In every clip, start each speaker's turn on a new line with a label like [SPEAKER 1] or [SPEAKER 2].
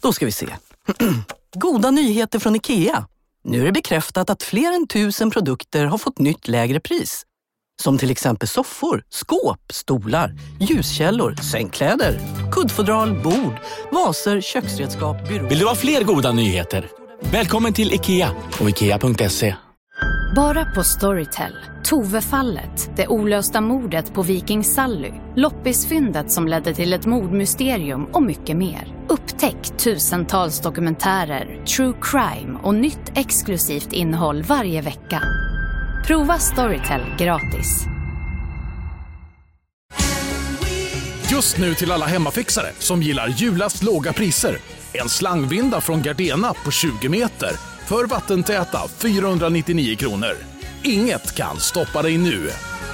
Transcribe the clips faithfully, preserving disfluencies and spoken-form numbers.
[SPEAKER 1] Då ska vi se. Goda nyheter från IKEA. Nu är det bekräftat att fler än tusen produkter har fått nytt lägre pris. Som till exempel soffor, skåp, stolar, ljuskällor, sängkläder, kuddfodral, bord, vaser, köksredskap, byråer.
[SPEAKER 2] Vill du ha fler goda nyheter? Välkommen till IKEA och ikea punkt se.
[SPEAKER 3] Bara på Storytel. Tove-fallet, det olösta mordet på Viking Sally, loppisfyndet som ledde till ett mordmysterium och mycket mer. Upptäck tusentals dokumentärer, true crime och nytt exklusivt innehåll varje vecka. Prova Storytel gratis.
[SPEAKER 4] Just nu till alla hemmafixare som gillar julast låga priser. En slangvinda från Gardena på tjugo meter för vattentäta fyrahundranittionio kronor. Inget kan stoppa dig nu.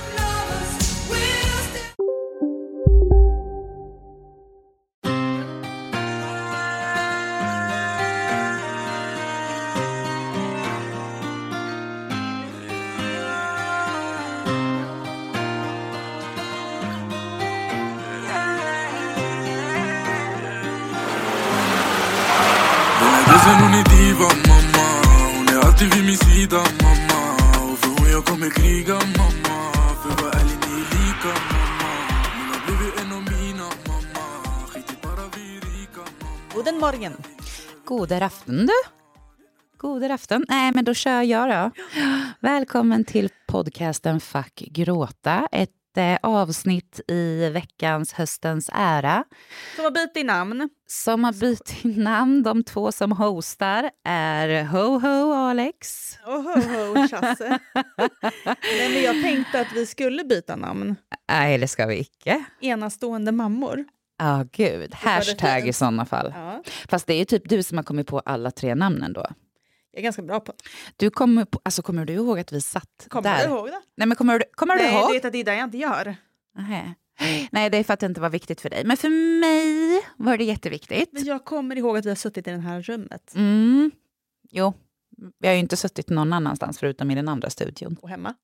[SPEAKER 5] Hon är diva mamma, hon är alltid vid min sida mamma. Och för hon jag kommer kriga mamma. För vad ärlig ni är lika mamma. Hon har blivit en av mina mamma. Skit i bara vi rika mamma.
[SPEAKER 6] Goden morgon.
[SPEAKER 7] God afton du. God afton. Nej men då kör jag då. Välkommen till podcasten Fuck gråta. Ett eh, avsnitt i veckans höstens ära.
[SPEAKER 6] Som har bytt i namn.
[SPEAKER 7] Som har bytt i namn. De två som hostar är Ho Ho Alex.
[SPEAKER 6] Och Ho Ho Chasse. Nej, men jag tänkte att vi skulle byta namn.
[SPEAKER 7] Nej, det ska vi icke.
[SPEAKER 6] Enastående mammor.
[SPEAKER 7] Ja, oh, gud. Hashtag i sådana fall.
[SPEAKER 6] Ja.
[SPEAKER 7] Fast det är ju typ du som har kommit på alla tre namnen då.
[SPEAKER 6] Jag är ganska bra på.
[SPEAKER 7] Du kommer på, alltså kommer du ihåg att vi satt
[SPEAKER 6] kommer
[SPEAKER 7] där?
[SPEAKER 6] Kommer du ihåg det?
[SPEAKER 7] Nej, men kommer du, kommer
[SPEAKER 6] Nej,
[SPEAKER 7] du ihåg?
[SPEAKER 6] Nej, det är det är det jag inte gör.
[SPEAKER 7] Nej. Nej, det är för att det inte var viktigt för dig. Men för mig var det jätteviktigt.
[SPEAKER 6] Men jag kommer ihåg att vi har suttit i det här rummet.
[SPEAKER 7] Mm. Jo, vi har ju inte suttit någon annanstans förutom i den andra studion.
[SPEAKER 6] Och hemma.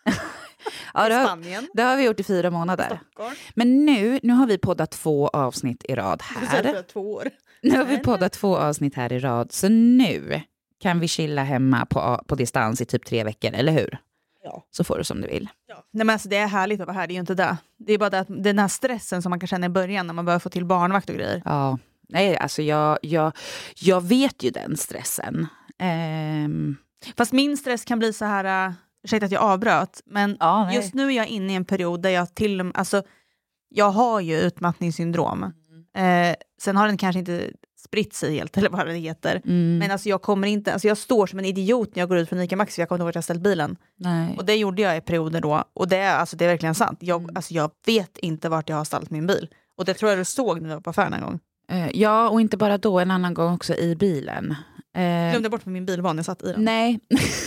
[SPEAKER 7] Ja,
[SPEAKER 6] I
[SPEAKER 7] det har,
[SPEAKER 6] Spanien.
[SPEAKER 7] det har vi gjort i fyra månader.
[SPEAKER 6] Stockholm.
[SPEAKER 7] Men nu, nu har vi poddat två avsnitt i rad här.
[SPEAKER 6] Du sa två år.
[SPEAKER 7] Nu har vi poddat två avsnitt här i rad. Så nu kan vi chilla hemma på, på distans i typ tre veckor, eller hur?
[SPEAKER 6] Ja.
[SPEAKER 7] Så får du som du vill.
[SPEAKER 6] Ja. Nej, men alltså, det är härligt att vara här, det är ju inte det. Det är bara det att den här stressen som man kan känna i början när man börjar få till barnvakt och grejer.
[SPEAKER 7] Ja, nej alltså jag, jag, jag vet ju den stressen. Ehm.
[SPEAKER 6] Fast min stress kan bli så här, uh, ursäkta att jag avbröt, men
[SPEAKER 7] ja,
[SPEAKER 6] just nu är jag inne i en period där jag till och med, alltså jag har ju utmattningssyndrom. Mm. Eh, sen har den kanske inte spritt sig helt, eller vad det heter. Mm. Men alltså jag kommer inte, alltså jag står som en idiot när jag går ut från Ica Maxi, jag kommer inte ihåg att jag ställt bilen.
[SPEAKER 7] Nej.
[SPEAKER 6] Och det gjorde jag i perioder då, och det är, alltså det är verkligen sant. Jag, mm. alltså jag vet inte vart jag har ställt min bil. Och det tror jag du såg när jag var på affären en gång.
[SPEAKER 7] Uh, ja, och inte bara då, en annan gång också i bilen. Uh,
[SPEAKER 6] jag glömde bort med min bilvan, jag satt i den.
[SPEAKER 7] Nej.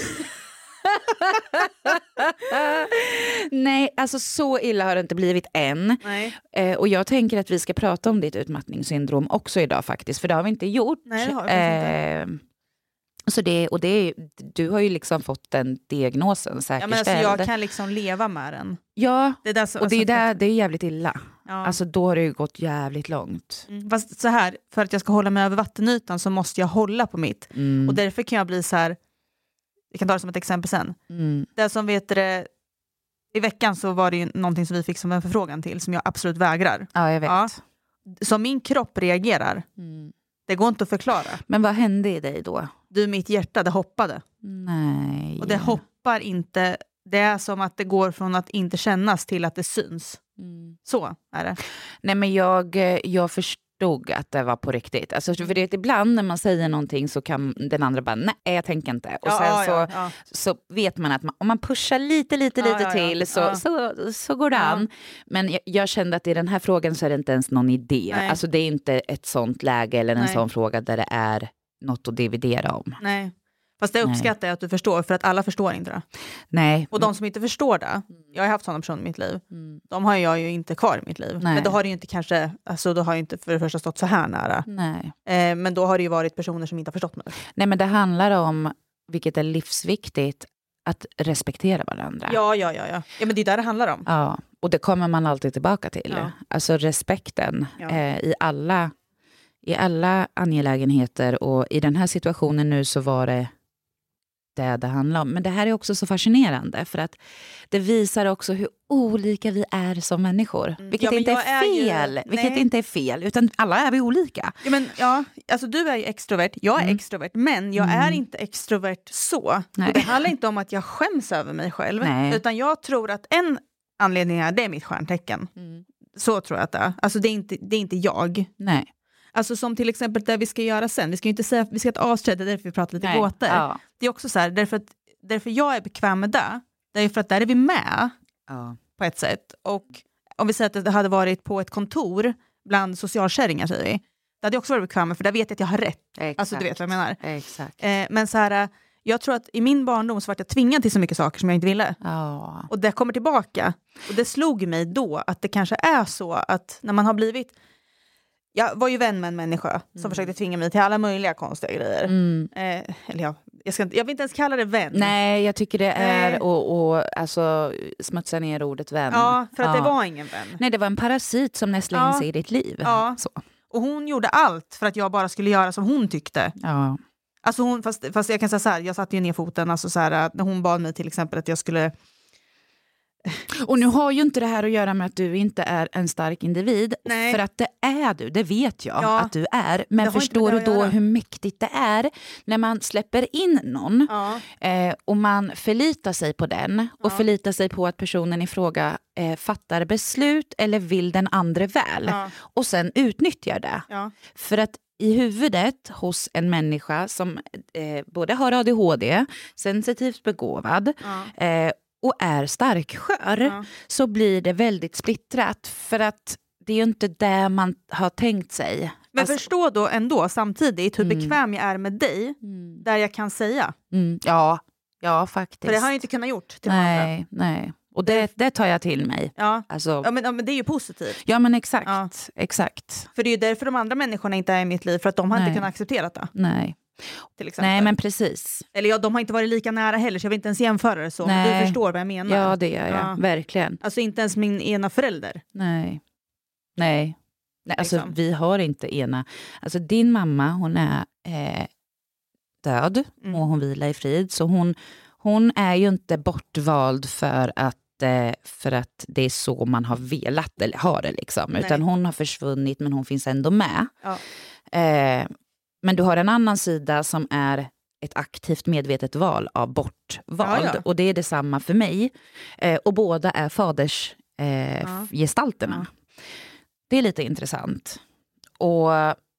[SPEAKER 7] Nej, alltså så illa har det inte blivit än.
[SPEAKER 6] Nej.
[SPEAKER 7] Eh, och jag tänker att vi ska prata om ditt utmattningssyndrom också idag faktiskt. För det har vi inte gjort.
[SPEAKER 6] Nej, det har vi eh, inte.
[SPEAKER 7] Så det, och det, du har ju liksom fått den diagnosen säkerställd.
[SPEAKER 6] Ja, men alltså jag kan liksom leva med den.
[SPEAKER 7] Ja,
[SPEAKER 6] det är där som,
[SPEAKER 7] och det är,
[SPEAKER 6] alltså,
[SPEAKER 7] där, det är jävligt illa.
[SPEAKER 6] Ja.
[SPEAKER 7] Alltså då har det ju gått jävligt långt.
[SPEAKER 6] Mm. Fast så här, för att jag ska hålla mig över vattenytan så måste jag hålla på mitt. Mm. Och därför kan jag bli så här, jag kan ta det som ett exempel sen. Mm. Det som vet det, i veckan så var det ju någonting som vi fick som en förfrågan till som jag absolut vägrar.
[SPEAKER 7] Ja, jag vet. Ja.
[SPEAKER 6] Så min kropp reagerar. Mm. Det går inte att förklara.
[SPEAKER 7] Men vad hände i dig då?
[SPEAKER 6] Du, mitt hjärta, det hoppade.
[SPEAKER 7] Nej.
[SPEAKER 6] Och det hoppar inte, det är som att det går från att inte kännas till att det syns. Mm. Så är det.
[SPEAKER 7] Nej, men jag, jag förstod att det var på riktigt. Alltså, för det är ibland när man säger någonting så kan den andra bara, nej jag tänker inte. Och
[SPEAKER 6] ja,
[SPEAKER 7] sen
[SPEAKER 6] ja,
[SPEAKER 7] så,
[SPEAKER 6] ja, ja.
[SPEAKER 7] så vet man att man, om man pushar lite, lite, lite
[SPEAKER 6] ja, ja,
[SPEAKER 7] till
[SPEAKER 6] ja.
[SPEAKER 7] Så,
[SPEAKER 6] Ja.
[SPEAKER 7] Så, så går det
[SPEAKER 6] ja.
[SPEAKER 7] an. Men jag, jag kände att i den här frågan så är det inte ens någon idé.
[SPEAKER 6] Nej.
[SPEAKER 7] Alltså det är inte ett sånt läge eller en
[SPEAKER 6] nej.
[SPEAKER 7] sån fråga där det är något att dividera om.
[SPEAKER 6] Nej. Fast det uppskattar jag att du förstår, för att alla förstår inte det.
[SPEAKER 7] Nej.
[SPEAKER 6] Och de som inte förstår det, jag har haft sådana personer i mitt liv, mm. de har jag ju inte kvar i mitt liv. Nej. Men då har det ju inte kanske, alltså då har jag inte för det första stått så här nära.
[SPEAKER 7] Nej.
[SPEAKER 6] Eh, men då har det ju varit personer som inte har förstått mig.
[SPEAKER 7] Nej, men det handlar om, vilket är livsviktigt, att respektera varandra.
[SPEAKER 6] Ja, ja, ja. Ja, ja men det är där det handlar om.
[SPEAKER 7] Ja, och det kommer man alltid tillbaka till.
[SPEAKER 6] Ja.
[SPEAKER 7] Alltså respekten
[SPEAKER 6] ja.
[SPEAKER 7] eh, i alla i alla angelägenheter, och i den här situationen nu så var det det det handlar om. Men det här är också så fascinerande, för att det visar också hur olika vi är som människor.
[SPEAKER 6] Mm.
[SPEAKER 7] Vilket,
[SPEAKER 6] Ja,
[SPEAKER 7] inte är
[SPEAKER 6] är
[SPEAKER 7] fel,
[SPEAKER 6] ju,
[SPEAKER 7] vilket inte är fel, utan alla är vi olika.
[SPEAKER 6] Ja, men, ja, alltså du är ju extrovert, jag är mm. extrovert, men jag
[SPEAKER 7] mm.
[SPEAKER 6] är inte extrovert så. Och det handlar inte om att jag skäms över mig själv, Nej. utan jag tror att en anledning är det är mitt stjärntecken. Mm. Så tror jag att det är. Alltså det är inte, det är inte jag.
[SPEAKER 7] Nej.
[SPEAKER 6] Alltså som till exempel det vi ska göra sen. Vi ska ju inte säga, vi ska inte avslöja, det är därför vi pratar lite Nej. gåtor. Ja. Det är också så här, därför, att, därför jag är bekväm med det. Det är för att där är vi med ja. på ett sätt. Och om vi säger att det hade varit på ett kontor bland socialkärringar, säger vi. Det hade jag också varit bekväm med, för där vet jag att jag har rätt.
[SPEAKER 7] Exakt.
[SPEAKER 6] Alltså du vet vad jag menar.
[SPEAKER 7] Exakt.
[SPEAKER 6] Eh, men så här, jag tror att i min barndom så var jag tvingad till så mycket saker som jag inte ville.
[SPEAKER 7] Oh.
[SPEAKER 6] Och det kommer tillbaka. Och det slog mig då att det kanske är så att när man har blivit... Jag var ju vän med en människa som mm. försökte tvinga mig till alla möjliga konstiga grejer. Mm. Eh, eller ja, jag, ska inte, jag vill inte ens kalla det vän.
[SPEAKER 7] Nej, jag tycker det är att och, och, alltså, smutsa ner ordet vän.
[SPEAKER 6] Ja, för att
[SPEAKER 7] ja.
[SPEAKER 6] det var ingen vän.
[SPEAKER 7] Nej, det var en parasit som nästlade in ja. sig i ditt liv.
[SPEAKER 6] Ja.
[SPEAKER 7] Så.
[SPEAKER 6] Och hon gjorde allt för att jag bara skulle göra som hon tyckte.
[SPEAKER 7] Ja.
[SPEAKER 6] Alltså hon, fast, fast jag kan säga så här, jag satte ju ner foten, alltså så här, när hon bad mig till exempel att jag skulle...
[SPEAKER 7] Och nu har ju inte det här att göra med att du inte är en stark individ.
[SPEAKER 6] Nej.
[SPEAKER 7] För att det är du, det vet jag
[SPEAKER 6] ja.
[SPEAKER 7] att du är. Men förstår du då hur mäktigt det är när man släpper in någon
[SPEAKER 6] ja.
[SPEAKER 7] eh, och man förlitar sig på den och
[SPEAKER 6] ja.
[SPEAKER 7] förlitar sig på att personen i fråga eh, fattar beslut eller vill den andra väl.
[SPEAKER 6] Ja.
[SPEAKER 7] Och sen utnyttjar det.
[SPEAKER 6] Ja.
[SPEAKER 7] För att i huvudet hos en människa som eh, både har A D H D, sensitivt begåvad
[SPEAKER 6] ja.
[SPEAKER 7] eh, och är starkskör
[SPEAKER 6] ja.
[SPEAKER 7] så blir det väldigt splittrat, för att det är ju inte det man har tänkt sig.
[SPEAKER 6] Men
[SPEAKER 7] alltså,
[SPEAKER 6] förstå då ändå samtidigt hur
[SPEAKER 7] mm.
[SPEAKER 6] bekväm jag är med dig
[SPEAKER 7] mm.
[SPEAKER 6] där jag kan säga.
[SPEAKER 7] Mm. Ja, ja faktiskt.
[SPEAKER 6] För det har jag inte kunnat gjort till
[SPEAKER 7] nej,
[SPEAKER 6] andra.
[SPEAKER 7] Nej, och det, det tar jag till mig.
[SPEAKER 6] Ja,
[SPEAKER 7] alltså,
[SPEAKER 6] ja, men, ja men det är ju positivt.
[SPEAKER 7] Ja men exakt,
[SPEAKER 6] ja.
[SPEAKER 7] exakt.
[SPEAKER 6] För det är ju därför de andra människorna inte är i mitt liv, för att de har nej. inte kunnat acceptera det.
[SPEAKER 7] Nej.
[SPEAKER 6] Till exempel.
[SPEAKER 7] Nej men precis.
[SPEAKER 6] Eller ja, de har inte varit lika nära heller, så jag vill inte ens jämföra det så. Nej. Men du förstår vad jag menar.
[SPEAKER 7] Ja det gör jag, ja. verkligen.
[SPEAKER 6] Alltså inte ens min ena förälder.
[SPEAKER 7] Nej. Nej. Nej alltså
[SPEAKER 6] liksom.
[SPEAKER 7] Vi har inte ena. Alltså din mamma, hon är eh, död mm. och hon vilar i frid. Så hon, hon är ju inte bortvald för att eh, för att det är så man har velat eller har det liksom. Nej. Utan hon har försvunnit, men hon finns ändå med.
[SPEAKER 6] Ja.
[SPEAKER 7] Eh, men du har en annan sida som är ett aktivt medvetet val av bortvald. Ja, ja. Och det är detsamma för mig. Eh, och båda är faders eh, ja. gestalterna. Ja. Det är lite intressant. Och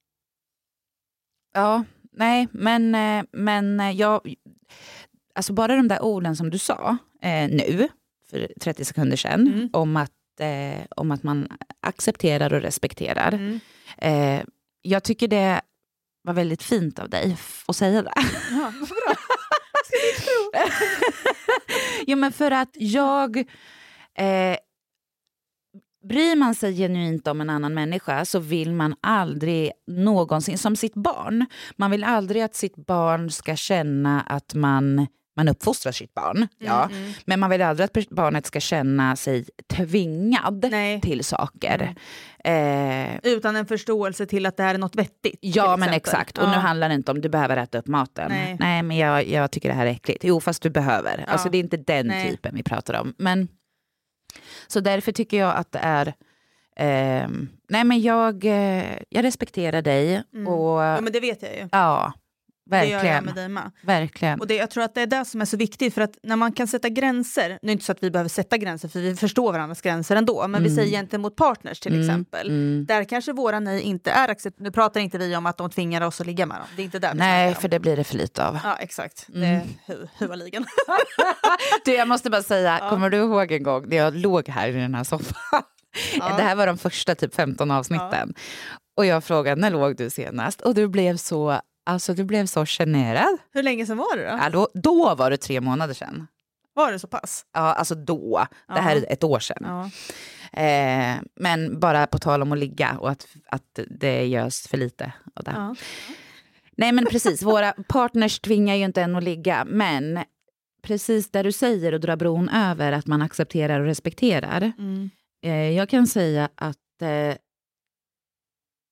[SPEAKER 7] ja, nej, men, men jag... Alltså bara de där orden som du sa eh, nu, för trettio sekunder sedan, mm. om, att, eh, om att man accepterar och respekterar. Mm. Eh, jag tycker det var väldigt fint av dig att säga det.
[SPEAKER 6] Ja, vad bra. Ska vi tro?
[SPEAKER 7] Ja, men för att jag... Eh, bryr man sig genuint om en annan människa så vill man aldrig någonsin, som sitt barn, man vill aldrig att sitt barn ska känna att man, man uppfostrar sitt barn. Ja. Mm, mm. Men man vill aldrig att barnet ska känna sig tvingad Nej. till saker. Mm. Eh,
[SPEAKER 6] Utan en förståelse till att det här är något vettigt.
[SPEAKER 7] Ja men exakt, och ja. nu handlar det inte om du behöver äta upp maten. Nej, Nej men jag, jag tycker det här är äckligt. Jo fast du behöver, ja. Alltså det är inte den Nej. typen vi pratar om. Men så därför tycker jag att det är eh, nej men jag, eh, jag respekterar dig.
[SPEAKER 6] Mm.
[SPEAKER 7] Och,
[SPEAKER 6] ja men det vet jag ju.
[SPEAKER 7] Ja, verkligen.
[SPEAKER 6] Det gör jag med dig med.
[SPEAKER 7] Verkligen.
[SPEAKER 6] Och det, jag tror att det är det som är så viktigt, för att när man kan sätta gränser, nu är det inte så att vi behöver sätta gränser för vi förstår varandras gränser ändå, men mm. vi säger gentemot partners till mm. exempel, mm. där kanske våra nej inte är accept. Nu pratar inte vi om att de tvingar oss att ligga med dem, det är inte där vi
[SPEAKER 7] Nej, för det blir det för lite av.
[SPEAKER 6] Ja, exakt. Mm. Det är huvudligen.
[SPEAKER 7] Du, jag måste bara säga, ja. kommer du ihåg en gång när jag låg här i den här soffan? Ja. Det här var de första typ femton avsnitten. Ja. Och jag frågade, när låg du senast? Och du blev så, alltså du blev så generad.
[SPEAKER 6] Hur länge sedan var det då?
[SPEAKER 7] Ja, då, då var det tre månader sedan.
[SPEAKER 6] Var det så pass?
[SPEAKER 7] Ja, alltså då. Ja. Det här är ett år sedan.
[SPEAKER 6] Ja.
[SPEAKER 7] Eh, men bara på tal om att ligga och att, att det görs för lite av det.
[SPEAKER 6] Ja.
[SPEAKER 7] Nej men precis, våra partners tvingar ju inte en att ligga, men precis där du säger och drar bron över att man accepterar och respekterar.
[SPEAKER 6] Mm.
[SPEAKER 7] Eh, jag kan säga att eh,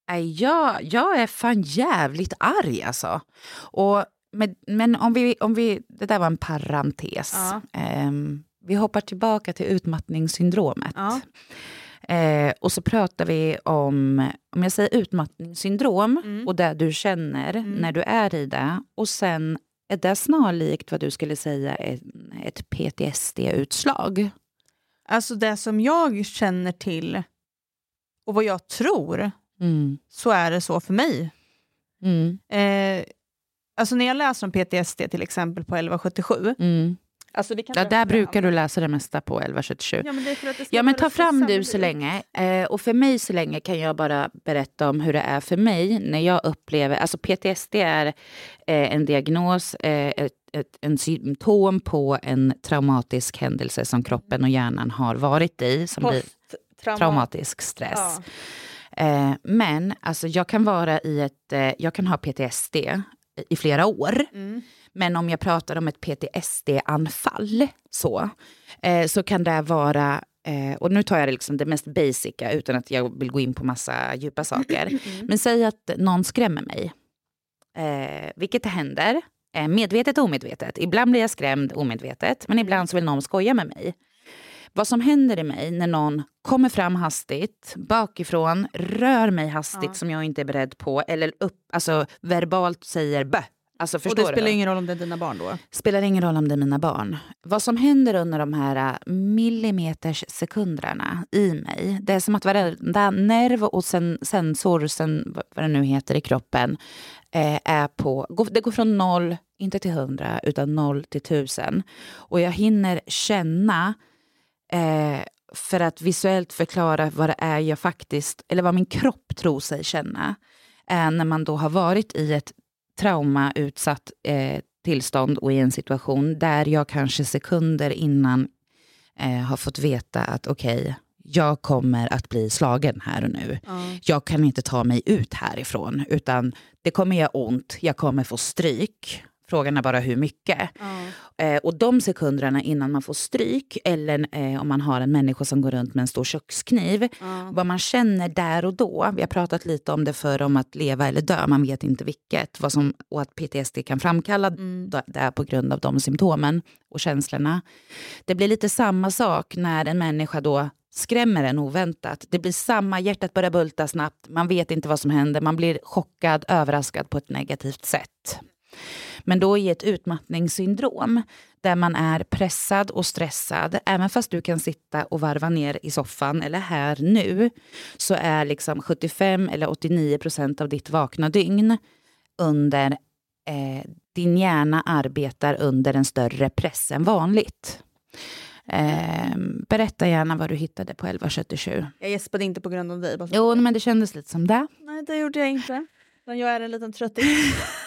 [SPEAKER 7] Nej, jag, jag är fan jävligt arg alltså. Och, men men om, vi, om vi... Det där var en parentes.
[SPEAKER 6] Ja.
[SPEAKER 7] Um, vi hoppar tillbaka till utmattningssyndromet.
[SPEAKER 6] Ja.
[SPEAKER 7] Eh, och så pratar vi om, om jag säger utmattningssyndrom
[SPEAKER 6] Mm.
[SPEAKER 7] och det du känner
[SPEAKER 6] Mm.
[SPEAKER 7] när du är i det. Och sen är det snarlikt vad du skulle säga är ett P T S D-utslag.
[SPEAKER 6] Alltså det som jag känner till och vad jag tror,
[SPEAKER 7] Mm.
[SPEAKER 6] så är det så för mig.
[SPEAKER 7] Mm.
[SPEAKER 6] Eh, alltså när jag läser om P T S D till exempel på elva sjuttiosju.
[SPEAKER 7] Mm.
[SPEAKER 6] Alltså vi kan
[SPEAKER 7] Ja,
[SPEAKER 6] dra
[SPEAKER 7] där
[SPEAKER 6] fram-
[SPEAKER 7] brukar du läsa det mesta på elva sjuttiosju.
[SPEAKER 6] Ja men, det är för att det ska
[SPEAKER 7] Ja, men
[SPEAKER 6] vara
[SPEAKER 7] ta fram
[SPEAKER 6] samma
[SPEAKER 7] du så
[SPEAKER 6] liv.
[SPEAKER 7] länge. Eh, och för mig så länge kan jag bara berätta om hur det är för mig när jag upplever... Alltså P T S D är eh, en diagnos, eh, ett, ett, en symptom på en traumatisk händelse som kroppen och hjärnan har varit i. Som blir
[SPEAKER 6] Posttrauma-
[SPEAKER 7] traumatisk stress.
[SPEAKER 6] Ja.
[SPEAKER 7] Eh, men alltså, jag kan vara i ett... Eh, jag kan ha P T S D i flera år.
[SPEAKER 6] Mm.
[SPEAKER 7] Men om jag pratar om ett P T S D-anfall så, eh, så kan det vara, eh, och nu tar jag det, liksom det mest basica utan att jag vill gå in på massa djupa saker.
[SPEAKER 6] Mm.
[SPEAKER 7] Men säg att någon skrämmer mig, eh, vilket händer, eh, medvetet och omedvetet. Ibland blir jag skrämd omedvetet, men ibland så vill någon skoja med mig. Vad som händer i mig när någon kommer fram hastigt, bakifrån, rör mig hastigt
[SPEAKER 6] Ja.
[SPEAKER 7] som jag inte är beredd på, eller upp, alltså verbalt säger bö. Alltså,
[SPEAKER 6] Och
[SPEAKER 7] förstår
[SPEAKER 6] det spelar
[SPEAKER 7] du?
[SPEAKER 6] ingen roll om det är dina barn då?
[SPEAKER 7] Spelar ingen roll om det är mina barn. Vad som händer under de här millimeters sekunderna i mig, det är som att varenda nerv och sen, sensor, sen, vad det nu heter i kroppen, eh, är på, det går från noll, inte till hundra, utan noll till tusen. Och jag hinner känna, eh, för att visuellt förklara vad det är jag faktiskt, eller vad min kropp tror sig känna, eh, när man då har varit i ett traumautsatt eh, tillstånd och i en situation där jag kanske sekunder innan eh, har fått veta att okej, okay, jag kommer att bli slagen här och nu.
[SPEAKER 6] Ja.
[SPEAKER 7] Jag kan inte ta mig ut härifrån, utan det kommer göra ont, jag kommer få stryk. Frågan är bara hur mycket.
[SPEAKER 6] Ja.
[SPEAKER 7] Eh, och de sekunderna innan man får stryk, eller eh, om man har en människa som går runt med en stor kökskniv,
[SPEAKER 6] Ja.
[SPEAKER 7] vad man känner där och då. Vi har pratat lite om det för om att leva eller dö, man vet inte vilket. Vad som, och att P T S D kan framkalla
[SPEAKER 6] Mm.
[SPEAKER 7] det på grund av de symptomen och känslorna. Det blir lite samma sak när en människa då skrämmer en oväntat. Det blir samma, hjärtat börjar bulta snabbt, man vet inte vad som händer, man blir chockad, överraskad på ett negativt sätt. Men då i ett utmattningssyndrom där man är pressad och stressad, även fast du kan sitta och varva ner i soffan eller här nu, så är liksom sjuttiofem eller åttionio procent av ditt vakna dygn under, eh, din hjärna arbetar under en större press än vanligt. Eh, berätta gärna vad du hittade på elva sjuttiosju.
[SPEAKER 6] Jag gäspade inte på grund av dig. Bara så-
[SPEAKER 7] Jo, men det kändes lite som det.
[SPEAKER 6] Nej, det gjorde jag inte. Men jag är en liten trötting.